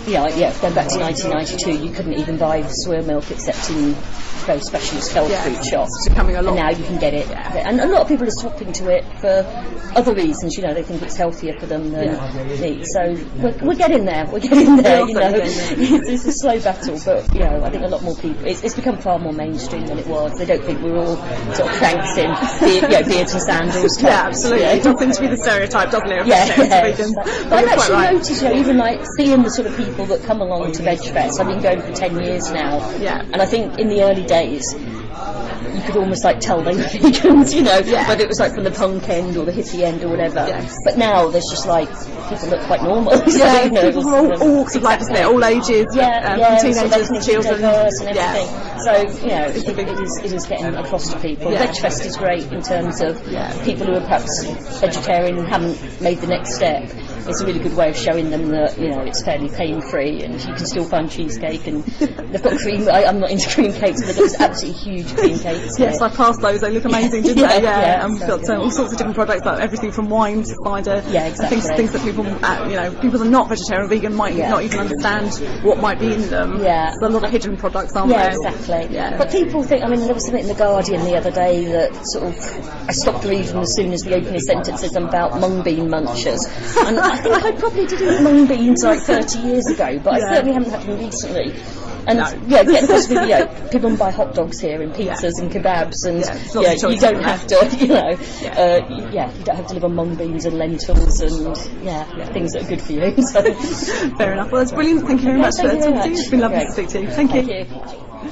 yeah, like, yeah, going back to nineteen ninety-two, you couldn't even buy soya milk except in very specialist health Yeah. food shops. It's becoming a lot. And now you can get it. And a lot of people are swapping to it for other reasons, you know, they think it's healthier for them than meat. So we're, we're getting there, we're getting there, you know. It's a slow battle, but, you know, I think a lot more people, it's, it's become far more mainstream than it was. They don't think we're all sort of cranks in beard, you know, beards and sandals. Yeah, absolutely. Yeah. It does seem to be the stereotype, doesn't it? of Yeah, vegetarians yeah. and vegans. But But I've you're quite actually right. noticed, you know, even like seeing the sort of people that come along to Veg Fest. I've been going for ten years now. Yeah. And I think in the early days, you could almost like tell they were vegans, you know, Yeah. whether it was like from the punk end or the hippie end or whatever. Yes. But now there's just like, people look quite normal. So, Yeah, you know, people from all, all walks of life, isn't it? All ages, Yeah, um, yeah, from so teenagers to ethnically children. diverse and Yeah. everything. So, you know, it, it, is, it is getting across to people. Yeah. Veg Fest is great in terms of Yeah. people who are perhaps vegetarian and haven't made the next step. It's a really good way of showing them that, you know, it's fairly pain-free and you can still find cheesecake, and they've got cream. I, I'm not into cream cakes, but they've got this absolutely huge cream cakes. Yes, I passed those. They look amazing, didn't Yeah, they? Yeah, yeah, and we've so got um, all sorts of different products, like everything from wine to cider. Yeah, and exactly. Things, things that people, uh, you know, people that are not vegetarian or vegan might Yeah. not even understand what might be in them. Yeah. There's a lot of hidden products, aren't Yeah, there? exactly. Yeah. But people think, I mean, there was something in The Guardian the other day that sort of, I stopped reading as soon as the opening sentence says about mung bean munchers. And I think I probably did eat mung beans like thirty years ago, but Yeah. I certainly haven't had them recently. And No. yeah, getting across with, you know, people buy hot dogs here and pizzas and kebabs, and Yeah, it's you, lots know, of choice, you don't isn't have to, you know, Yeah. uh, y- yeah, you don't have to live on mung beans and lentils and yeah, things that are good for you. So, Fair enough. Well, that's brilliant. Thank you very Yeah, much thank for you very talking to you. much. It's been lovely Great. to speak to you. Thank you. Thank you.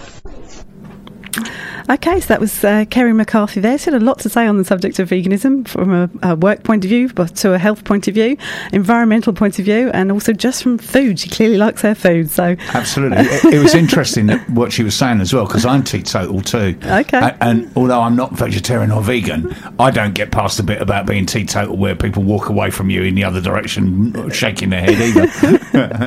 Okay, so that was uh, Kerry McCarthy there. She had a lot to say on the subject of veganism from a, a work point of view, but to a health point of view, environmental point of view, and also just from food. She clearly likes her food. So Absolutely. it, it was interesting that what she was saying as well, because I'm teetotal too. Okay. A- And, although I'm not vegetarian or vegan, I don't get past the bit about being teetotal where people walk away from you in the other direction, shaking their head either.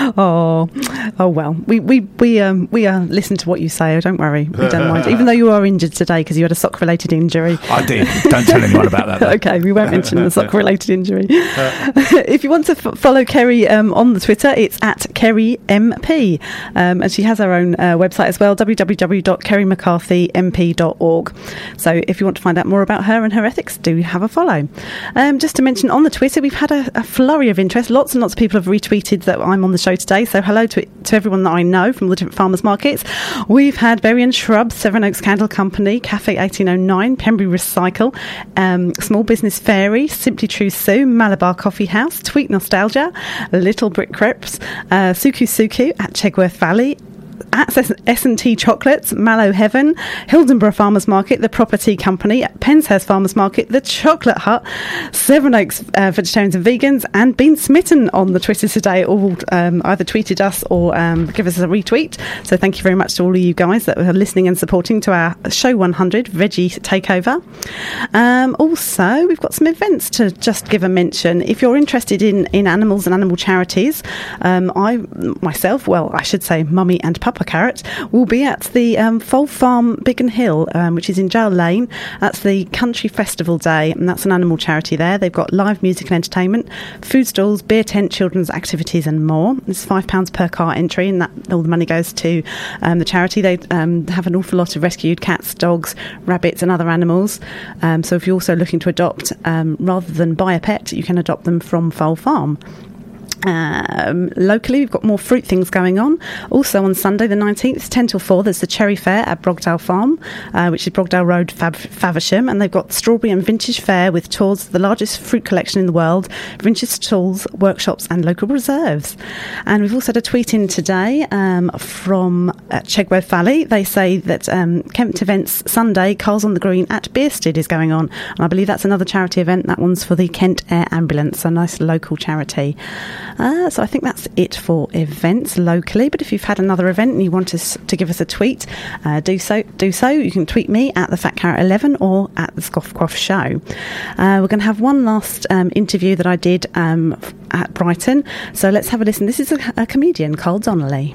Oh, oh well. We we we um we uh, listen to what you say. Don't worry, we don't mind. Even though you are injured today because you had a sock-related injury. I did. Don't tell anyone about that, though. Okay, we won't mention the sock-related injury. If you want to f- follow Kerry um, on the Twitter, it's at Kerry M P, um, and she has her own uh, website as well, w w w dot kerry mccarthy m p dot org. So if you want to find out more about her and her ethics, do have a follow. Um, just to mention, on the Twitter, we've had a, a flurry of interest. Lots and lots of people have retweeted that I'm on the show today. So hello to to everyone that I know from the different farmers markets. We've had Berry and Shrub, Seven Oaks Candle Company, Cafe eighteen oh nine, Pembury Recycle, um, Small Business Fairy, Simply True Sue, Malabar Coffee House, Tweet Nostalgia, Little Brick Crepes, uh, Suku Suku at Chegworth Valley, at S and T Chocolates, Mallow Heaven, Hildenborough Farmers Market, The Property Company, Penshurst Farmers Market, The Chocolate Hut, Seven Oaks uh, Vegetarians and Vegans, and Been Smitten on the Twitter today. All um, either tweeted us or um, give us a retweet. So thank you very much to all of you guys that are listening and supporting to our Show one hundred Veggie Takeover. Um, also, we've got some events to just give a mention. If you're interested in, in animals and animal charities, um, I myself, well, I should say Mummy and Papa Carrot, will be at the um, Foal Farm Biggin Hill, um, which is in Jail Lane. That's the Country Festival Day, and that's an animal charity there. They've got live music and entertainment, food stalls, beer tent, children's activities and more. It's five pounds per car entry, and that all the money goes to um, the charity. They um, have an awful lot of rescued cats, dogs, rabbits and other animals. Um, so if you're also looking to adopt, um, rather than buy a pet, you can adopt them from Foal Farm. Um, locally, we've got more fruit things going on. Also on Sunday the nineteenth, ten till four, there's the Cherry Fair at Brogdale Farm, uh, which is Brogdale Road, Fab- Faversham, and they've got Strawberry and Vintage Fair with tours of the largest fruit collection in the world, vintage stalls, workshops and local reserves. And we've also had a tweet in today um, from uh, Chegworth Valley. They say that um, Kent Events Sunday, Cars on the Green at Bearsted is going on, and I believe that's another charity event. That one's for the Kent Air Ambulance, a nice local charity. Uh, so I think that's it for events locally. But if you've had another event and you want us to give us a tweet, uh, do so. Do so. You can tweet me at the Fat Carrot eleven or at the Scoff Quaff Show. Uh, we're going to have one last um, interview that I did um, at Brighton. So let's have a listen. This is a, a comedian, Carl Donnelly.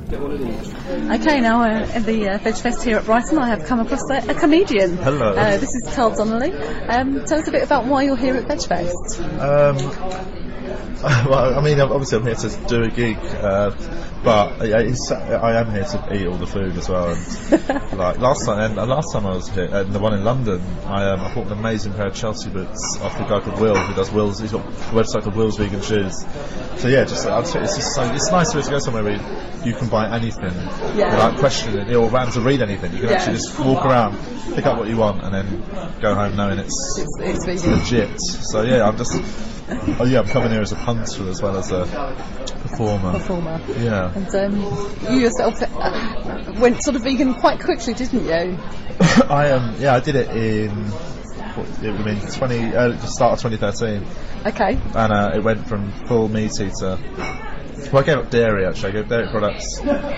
Okay, now uh, at the uh, Veg Fest here at Brighton, I have come across a, a comedian. Hello. Uh, this is Carl Donnelly. Um, tell us a bit about why you're here at Veg Fest. Um, Well, I mean, obviously I'm here to do a gig, uh, but yeah, it's, I am here to eat all the food as well. And, like last time, and last time I was here, and the one in London, I, um, I bought an amazing pair of Chelsea boots off a guy called Will, who does Will's. He's got a website called Will's Vegan Shoes. So yeah, just I'd say it's just so it's nice to go somewhere where you, you can buy anything Yeah. without questioning it, or having to read anything. You can Yeah. actually just walk around, pick up what you want, and then go home knowing it's It's, it's it's vegan. legit. So yeah, I'm just. Oh yeah, I'm coming here as a punter as well as a performer. Performer. Yeah. And um, you yourself uh, went sort of vegan quite quickly, didn't you? I um yeah, I did it in what, it would mean twenty uh, the start of twenty thirteen, Okay. and uh, it went from full meat eater. Well, I gave up dairy actually. I gave up dairy products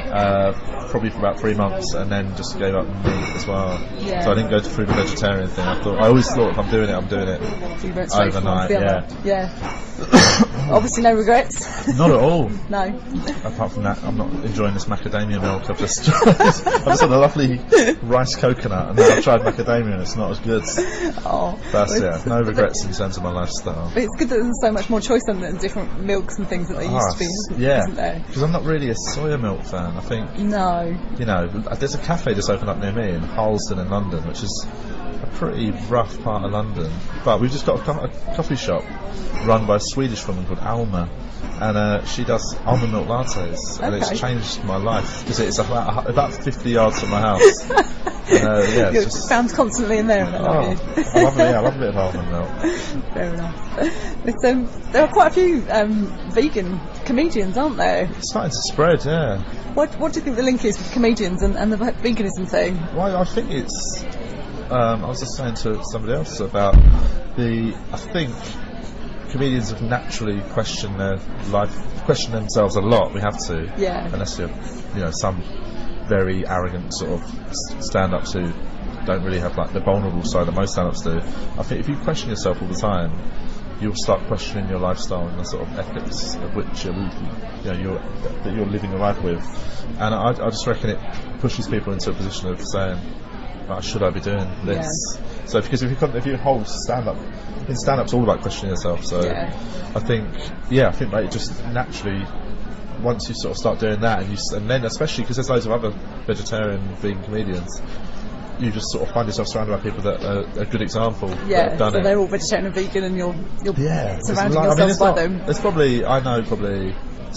uh, probably for about three months, and then just gave up meat as well. Yeah. So I didn't go to through the vegetarian thing. I thought I always thought if I'm doing it, I'm doing it So you went straight from one overnight. to the Yeah. other. Yeah. Obviously no regrets. Not at all. No. Apart from that, I'm not enjoying this macadamia milk. I've just I've just had a lovely rice coconut, and now I've tried macadamia, and it's not as good. Oh. That's Well, yeah, no regrets in terms of my lifestyle. But it's good that there's so much more choice on the different milks and things that there used to be, isn't, yeah, isn't there? because I'm not really a soya milk fan. I think No. you know, there's a cafe just opened up near me in Harlesden in London, which is a pretty rough part of London. But we've just got a, co- a coffee shop run by a Swedish woman called Alma, and uh, she does almond milk lattes, and Okay. it's changed my life because it's about, about fifty yards from my house. and, uh, yeah, You're it's just, found constantly in there, oh, aren't you? I love it. Yeah, I love a bit of almond milk. Fair enough. But, um, there are quite a few um, vegan comedians, aren't there? It's starting to spread, yeah. What What do you think the link is with comedians and, and the veganism thing? Well, I think it's. Um, I was just saying to somebody else about the. I think comedians have naturally questioned their life, questioned themselves a lot. We have to, Yeah. unless you're, you know, some very arrogant sort of s- stand-ups who don't really have like the vulnerable side that most stand-ups do. I think if you question yourself all the time, you'll start questioning your lifestyle and the sort of ethics of which you're, you know, you're, that you're living your life with. And I, I just reckon it pushes people into a position of saying, oh, should I be doing this? Yeah. So because if you come, if you hold stand-up, in stand-up's all about questioning yourself. So Yeah. I think, yeah, I think like it just naturally, once you sort of start doing that, and you, s- and then especially because there's loads of other vegetarian, vegan comedians, you just sort of find yourself surrounded by people that are a good example that Yeah, have done so it. they're all vegetarian and vegan, and you're you're Yeah, surrounding There's a lot- I mean, yourself it's by not- them. There's probably I know probably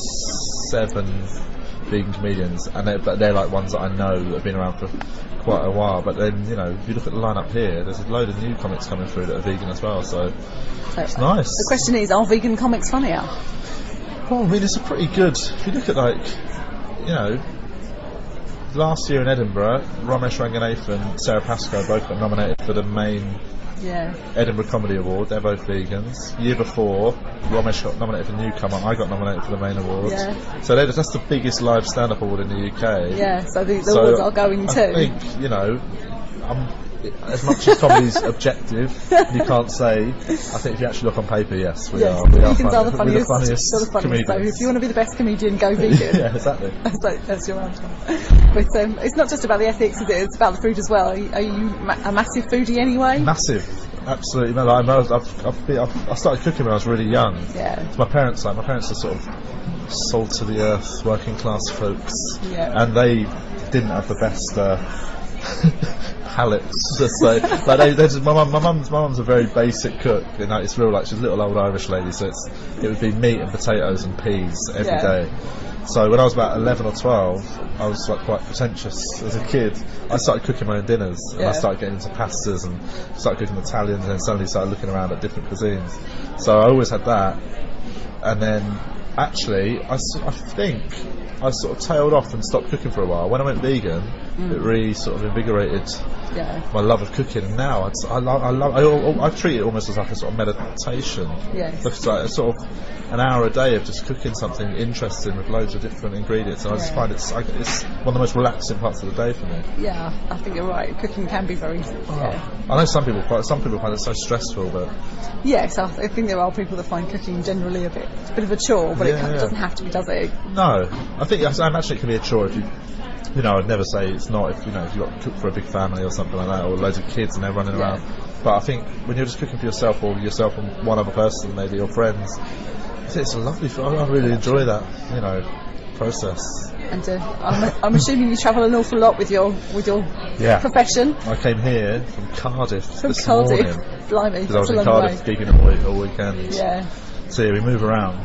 seven vegan comedians, and they're, but they're like ones that I know that have been around for quite a while. But then you know, if you look at the lineup here, there's a load of new comics coming through that are vegan as well. So So, it's nice. The question is, are vegan comics funnier? Well, I mean, it's a pretty good. If you look at like, you know, last year in Edinburgh, Ramesh Ranganathan, Sarah Pascoe both got nominated for the main Yeah. Edinburgh Comedy Award. They're both vegans. Year before, Ramesh got nominated for Newcomer. I got nominated for the main award. Yeah. So they're- that's the biggest live stand-up award in the U K. Yeah, so the, the So awards are going I too. think, you know, I'm, as much as comedy's objective, you can't say. I think if you actually look on paper, yes, we Yes, are. We are, vegans are the funny. We're funniest. the funniest, You're the funniest. So comedians. if you want to be the best comedian, go vegan. Yeah, exactly. So that's your answer. But um, it's not just about the ethics, is it? It's about the food as well. Are you, are you ma- a massive foodie anyway? Massive, absolutely. No, like, I, was, I've, I've, been, I've, I started cooking when I was really young. Yeah. So my parents, like my parents are sort of salt to the earth, working class folks, Yeah. and they didn't have the best uh, palates. Just like, like they, they just, my mum, my mum's, my mum's a very basic cook. You know, it's real like she's a little old Irish lady, so it's it would be meat and potatoes and peas every Yeah. day. So when I was about eleven or twelve, I was like quite pretentious as a kid. I started cooking my own dinners, and Yeah. I started getting into pastas and started cooking Italians, and then suddenly started looking around at different cuisines. So I always had that, and then actually, I, s- I think I sort of tailed off and stopped cooking for a while. When I went vegan, Mm. it really sort of invigorated Yeah. my love of cooking. And now I'd, I love, I love, I, al- I treat it almost as like a sort of meditation. Yes. Like it's like a sort of an hour a day of just cooking something interesting with loads of different ingredients, and I just Yeah. find it's I, it's one of the most relaxing parts of the day for me. Yeah, I think you're right. Cooking can be very. Yeah. I know some people quite, some people find it so stressful, but Yes, I I think there are people that find cooking generally a bit, a bit of a chore, but it, Yeah, ca- it yeah. doesn't have to be, does it? no, I think yes, and actually it can be a chore if you. You know, I'd never say it's not if you know if you've got to cook for a big family or something like that, or loads of kids and they're running Yeah. around. But I think when you're just cooking for yourself or yourself and one other person, maybe or friends, It's, it's a lovely. I, I really enjoy that, you know, process. And uh, I'm, I'm assuming you travel an awful lot with your with your Yeah. profession. I came here from Cardiff From this Cardiff. morning. Blimey, Because I was that's a in long Cardiff way. gigging all, week, all weekend. Yeah. So yeah, we move around.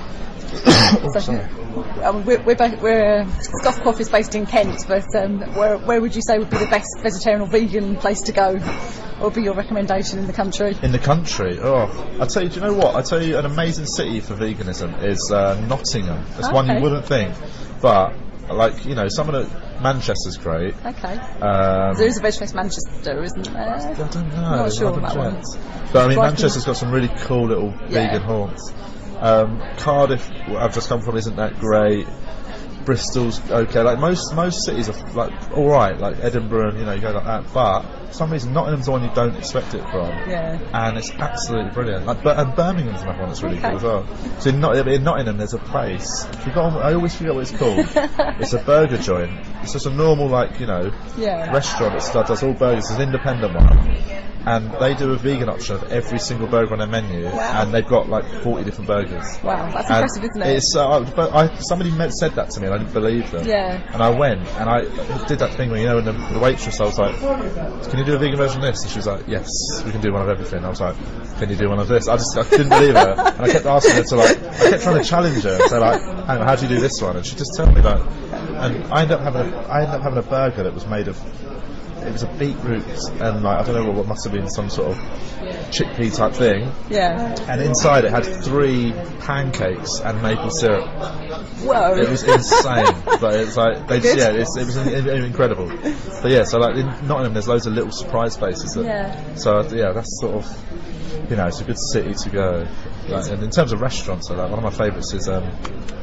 oh, So, sorry. um, we're we're, ba- we're uh, Scoff Quaff is based in Kent, but um, where where would you say would be the best vegetarian or vegan place to go? What would be your recommendation in the country? In the country, oh, I tell you, do you know what? I tell you, an amazing city for veganism is uh, Nottingham. It's one you Okay. wouldn't think, but like you know, some of the Manchester's great. Okay. Um, there is a Veg Fest Manchester, isn't there? I don't know. Not sure I on haven't that one. checked. But I mean, Brighton. Manchester's got some really cool little Yeah. vegan haunts. Um, Cardiff, where I've just come from, isn't that great. Bristol's okay. Like most most cities are like all right. Like Edinburgh, and you know, you go like that. But for some reason, Nottingham's the one you don't expect it from. Yeah. And it's absolutely brilliant. Like, but and Birmingham's another one that's really Okay. cool as well. So in, Not- in Nottingham, there's a place. I forgot. I always forget what it's called. It's a burger joint. It's just a normal, like you know, Yeah. restaurant that does all burgers. It's an independent one, and they do a vegan option of every single burger on their menu, Wow. and they've got like forty different burgers. Wow, that's And impressive, isn't it? It's, uh, but I, somebody met, said that to me, and I didn't believe them. Yeah. And I went, and I did that thing where, you know, and the, the waitress, I was like, "Can you do a vegan version of this?" And she was like, "Yes, we can do one of everything." I was like, "Can you do one of this?" I just, I didn't believe her, and I kept asking her to like, I kept trying to challenge her, and say like, "Hang on, how do you do this one?" And she just told me like, and I ended up having, a, I ended up having a burger that was made of. It was a beetroot and like I don't know what, what must have been some sort of chickpea type thing. Yeah. And inside it had three pancakes and maple syrup. Whoa. It was insane, but it's like they, Good. yeah, it's, it was in, in, incredible. But yeah, so like in Nottingham, there's loads of little surprise places. That, Yeah. So yeah, that's sort of you know, it's a good city to go. Like, and in terms of restaurants, so, like one of my favourites is. Um,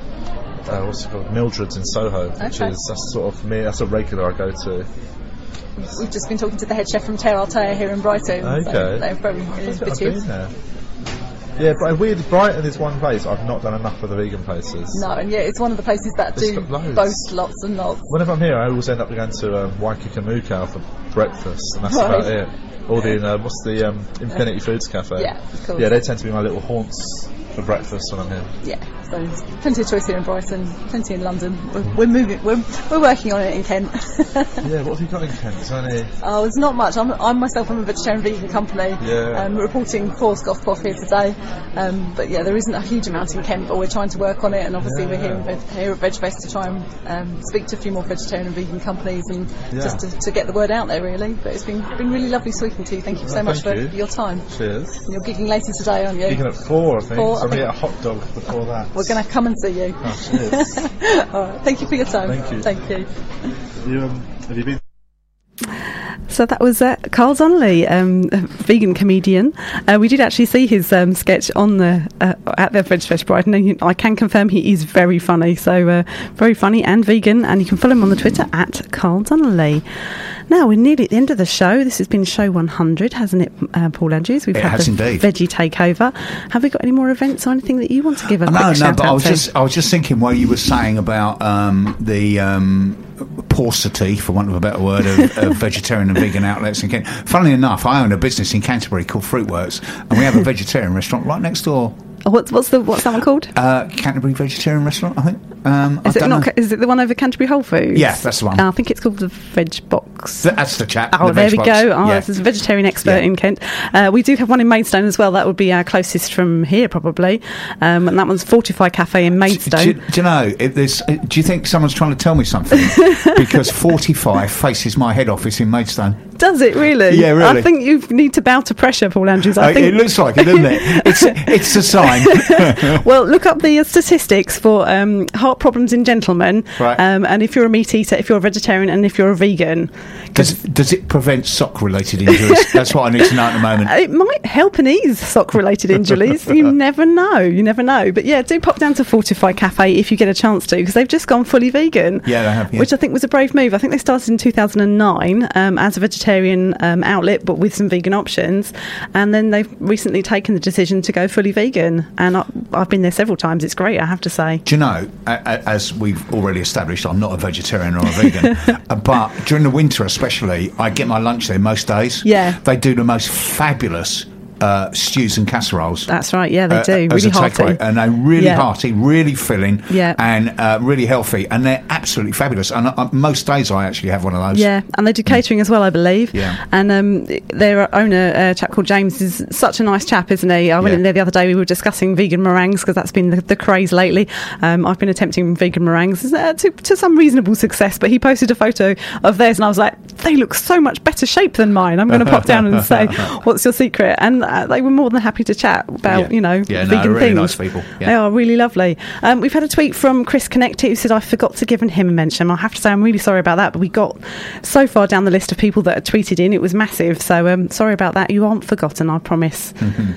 uh, what's it called? Mildred's in Soho, which Okay. is that's sort of me. That's a regular I go to. We've just been talking to the head chef from Terre Altea here in Brighton. Okay. So they're very I've innovative. been there. Yeah, but weird. Brighton is one place I've not done enough of the vegan places. No, and yeah, it's one of the places that It's do got loads. boast lots and lots. Whenever I'm here, I always end up going to um, Waikiki Mukau for breakfast, and that's Right. about it. Or the uh, what's the um, Infinity Foods Cafe? Yeah, of course. Yeah, they tend to be my little haunts for breakfast when I'm here. Yeah, so there's plenty of choice here in Brighton, plenty in London. We're, we're moving, we're, we're working on it in Kent. Yeah, what have you got in Kent? Is there any? Oh, there's not much. I'm, I'm myself from a vegetarian vegan company. Yeah. Um, reporting for Scoff Quaff here today. Um, but yeah, there isn't a huge amount in Kent, but we're trying to work on it. And obviously, Yeah. we're here, in Veg, here at VegFest to try and um, speak to a few more vegetarian and vegan companies and Yeah. just to, to get the word out there, really. But it's been been really lovely speaking to you. Thank you so Oh, much for thank you. your time. Cheers. And you're gigging later today, aren't you? Speaking at four, I think. Four, so I I'm think- gonna get a hot dog before that. We're going to come and see you. Oh, cheers. All right. Thank you for your time. Thank you. Thank you. You, um, have you been? So that was uh, Carl Donnelly, um, a vegan comedian. Uh, we did actually see his um, sketch on the uh, at the VegFest Brighton, and he- I can confirm he is very funny. So uh, very funny and vegan, and you can follow him on the Twitter at Carl Donnelly. Now we're nearly at the end of the show. This has been show one hundred, hasn't it, uh, Paul Andrews? We've It had has the indeed. veggie takeover. Have we got any more events or anything that you want to give a No, quick no, shout but out I was to? just I was just thinking while you were saying about um, the um, paucity, for want of a better word, of, of vegetarian and vegan outlets in Kent. Funnily enough, I own a business in Canterbury called Fruitworks, and we have a vegetarian restaurant right next door. Oh, what's what's the what's that one called? Uh, Canterbury Vegetarian Restaurant, I think. Um, I Is it don't not? know. Is it the one over Canterbury Whole Foods? Yeah, that's the one. Uh, I think it's called the Veg Box. Th- That's the chap. Oh, the there veg we box. go. Oh, Yeah. this is a vegetarian expert Yeah. in Kent. Uh, we do have one in Maidstone as well. That would be our closest from here, probably. Um, and that one's Fortify Cafe in Maidstone. Do, do, do you know? If there's, uh, do you think someone's trying to tell me something? Because forty-five faces my head office in Maidstone. Does it really? Yeah, really. I think you need to bow to pressure, Paul Andrews. I Uh, think it looks like it, doesn't it? It's it's a sign. well, look up the uh, statistics for um, heart problems in gentlemen, Right. um, and if you're a meat eater, if you're a vegetarian, and if you're a vegan. Does does it prevent sock-related injuries? That's what I need to know at the moment. It might help and ease sock-related injuries. You never know. You never know. But yeah, do pop down to Fortify Cafe if you get a chance to, because they've just gone fully vegan. Yeah, they have, yeah. Which I think was a brave move. I think they started in two thousand nine um, as a vegetarian um, outlet, but with some vegan options. And then they've recently taken the decision to go fully vegan. And I, I've been there several times. It's great, I have to say. Do you know, a- a- as we've already established, I'm not a vegetarian or a vegan, uh, but during the winter especially, I get my lunch there most days. Yeah. They do the most fabulous uh, stews and casseroles. That's right, yeah, they uh, do. As Really a takeaway. hearty. And they're really Yeah. hearty, really filling, Yeah. and uh, really healthy. And they're absolutely fabulous. And uh, most days I actually have one of those. Yeah, and they do catering as well, I believe. Yeah. And um, their owner, a chap called James, is such a nice chap, isn't he? I went Yeah. in there the other day, we were discussing vegan meringues because that's been the, the craze lately. Um, I've been attempting vegan meringues uh, to, to some reasonable success, but he posted a photo of theirs and I was like, they look so much better shape than mine. I'm going to pop down and say, what's your secret? And uh, they were more than happy to chat about, Yeah. you know, Yeah, no, vegan really things. nice people. Yeah. They are really lovely. Um, we've had a tweet from Chris Connected who said, I forgot to give him a mention. I have to say I'm really sorry about that, but we got so far down the list of people that had tweeted in, it was massive. So um, sorry about that. You aren't forgotten, I promise.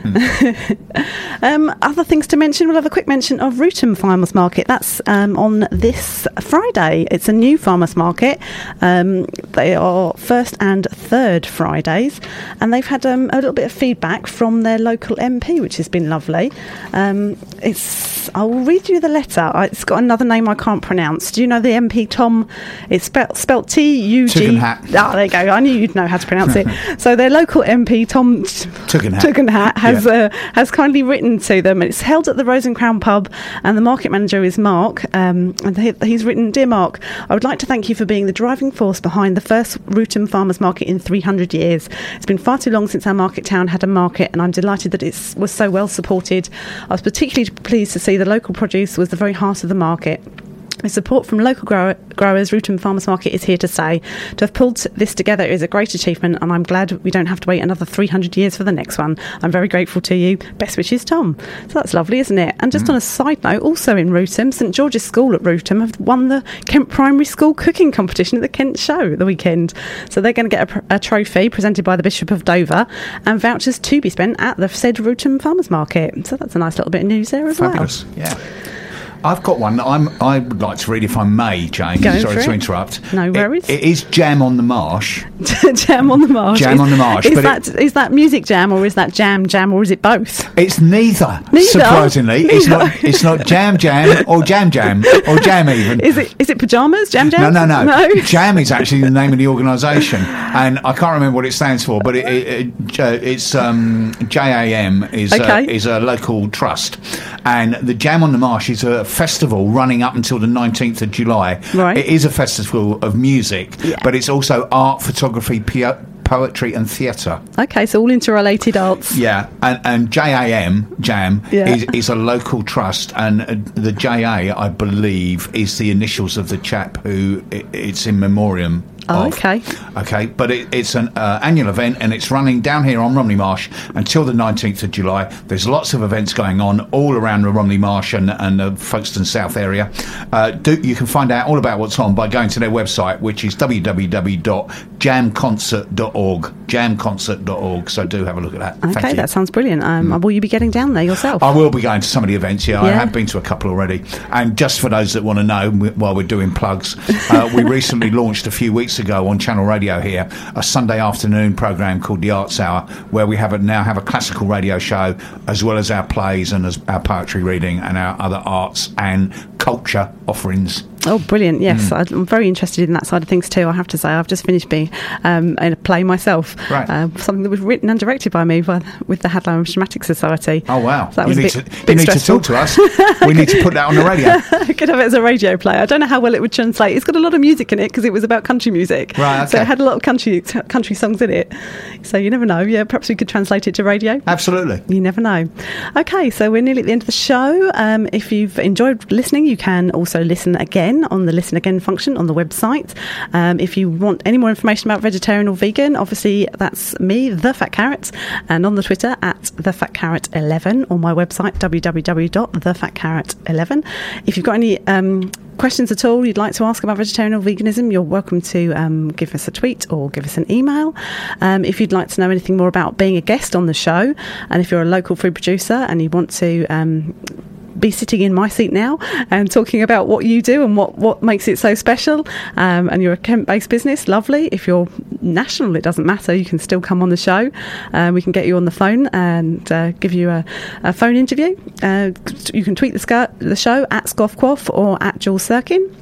um, other things to mention, we'll have a quick mention of Rootham Farmers Market. That's um, on this Friday. It's a new farmers market. Um, they are first and third Fridays, and they've had um, a little bit of feedback from their local M P, which has been lovely. Um, it's I'll read you the letter. It's got another name I can't pronounce. Do you know the M P Tom? It's spelt spelt T U G. Tugendhat. Ah, there you go. I knew you'd know how to pronounce it. So their local M P Tom Tugendhat. Tugendhat has Yeah. uh, has kindly written to them. It's held at the Rose and Crown pub, and the market manager is Mark. Um, and he, he's written, "Dear Mark, I would like to thank you for being the driving force behind the first Rootham Farmers Market in three hundred years. It's been far too long since our market town had a market, and I'm delighted that it was so well supported. I was particularly pleased to see the local produce was the very heart of the market. With support from local grower, growers, Rootham Farmers Market is here to say. To have pulled this together is a great achievement, and I'm glad we don't have to wait another three hundred years for the next one. I'm very grateful to you. Best wishes, Tom." So that's lovely, isn't it? And just Mm. on a side note, also in Rootham, St George's School at Rootham have won the Kent Primary School cooking competition at the Kent Show at the weekend. So they're going to get a, a trophy presented by the Bishop of Dover and vouchers to be spent at the said Rootham Farmers Market. So that's a nice little bit of news there as Fabulous. well. Yeah. I've got one that I'm, I would like to read if I may, Jane. Go Sorry for to it. interrupt. No worries. It, it is Jam on the Marsh. Jam on the Marsh. Jam Is- on the Marsh, Is but that is that music jam or is that jam jam or is it both? It's neither. Neither? Surprisingly, it's Neither. not. It's not Jam Jam or Jam Jam or Jam even. Is it is it pajamas? Jam jam? No, no, no, no. Jam is actually the name of the organisation, and I can't remember what it stands for, but it, it, it, uh, it's um, J A M is Okay. uh, is a local trust, and the Jam on the Marsh is a festival running up until the nineteenth of July. Right. It is a festival of music, Yeah. but it's also art, photography, po- poetry, and theatre. Okay, so all interrelated arts. Yeah, and, and J A M, Jam, Yeah. is, is a local trust, and uh, the J A, I believe, is the initials of the chap who i it's in memoriam Oh, of. okay. Okay, but it, it's an uh, annual event, and it's running down here on Romney Marsh until the nineteenth of July. There's lots of events going on all around the Romney Marsh and, and the Folkestone South area. Uh, do, you can find out all about what's on by going to their website, which is w w w dot jam concert dot org. jam concert dot org, so do have a look at that. Thank Okay, you. that sounds brilliant. Um, Will you be getting down there yourself? I will be going to some of the events, yeah. I Yeah. have been to a couple already. And just for those that want to know, w- while we're doing plugs, uh, we recently launched a few weeks ago on Channel Radio here a Sunday afternoon programme called The Arts Hour, where we have a, now have a classical radio show, as well as our plays and as our poetry reading and our other arts and culture offerings. Oh, brilliant! Yes, Mm. I'm very interested in that side of things too. I have to say, I've just finished being um, in a play myself, Right. uh, something that was written and directed by me by, with the Hadlow Dramatic Society. Oh, wow. So that you was a need, bit, to, you bit need to stressful. talk to us. We need to put that on the radio. I could have it as a radio play. I don't know how well it would translate. It's got a lot of music in it because it was about country music. Right, So okay. it had a lot of country country songs in it. So you never know. Yeah, perhaps we could translate it to radio. Absolutely. You never know. Okay, so we're nearly at the end of the show. Um, if you've enjoyed listening, you can also listen again on the Listen Again function on the website. Um, if you want any more information about vegetarian or vegan, obviously that's me, The Fat Carrot, and on the Twitter at The Fat Carrot eleven, or my website w w w dot the fat carrot eleven. If you've got any um, questions at all you'd like to ask about vegetarian or veganism, you're welcome to um, give us a tweet or give us an email. Um, if you'd like to know anything more about being a guest on the show, and if you're a local food producer and you want to um, be sitting in my seat now and talking about what you do and what, what makes it so special, um, and you're a Kent-based business, lovely. If you're national, it doesn't matter, you can still come on the show. Uh, we can get you on the phone and uh, give you a, a phone interview. Uh, you can tweet the, sc- the show at Scoffquaff or at Jules Sirkin.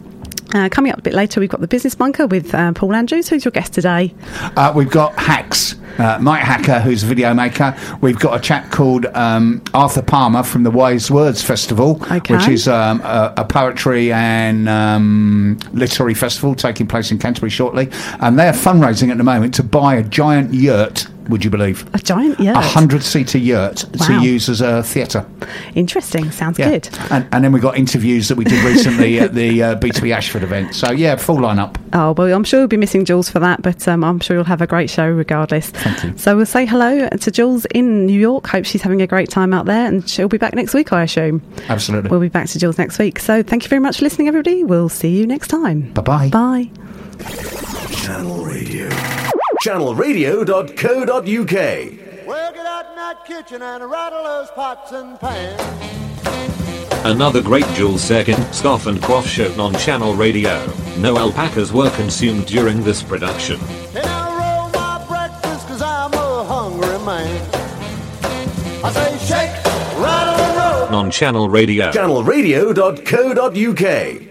Uh, coming up a bit later, we've got the Business Bunker with uh, Paul Andrews. Who's your guest today? Uh, we've got Hacks, uh, Mike Hacker, who's a video maker. We've got a chap called um, Arthur Palmer from the Wise Words Festival, Okay. which is um, a, a poetry and um, literary festival taking place in Canterbury shortly. And they're fundraising at the moment to buy a giant yurt. Would you believe? A giant yurt? A hundred-seater yurt Wow. to use as a theatre. Interesting. Sounds Yeah. good. And, and then we got interviews that we did recently at the uh, B two B Ashford event. So, yeah, full lineup. Oh, well, I'm sure you'll be missing Jules for that, but um, I'm sure you'll have a great show regardless. Thank you. So we'll say hello to Jules in New York. Hope she's having a great time out there, and she'll be back next week, I assume. Absolutely. We'll be back to Jules next week. So thank you very much for listening, everybody. We'll see you next time. Bye-bye. Bye. Channel Radio. channel radio dot co dot U K. Well, get out in that kitchen and rattle those pots and pans. Another great Jules Second Scoff and Quaff show on Channel Radio. No alpacas were consumed during this production. And I roll my breakfast cause I'm a hungry man. I say shake, rattle and roll. On Channel Radio. channel radio dot co dot U K.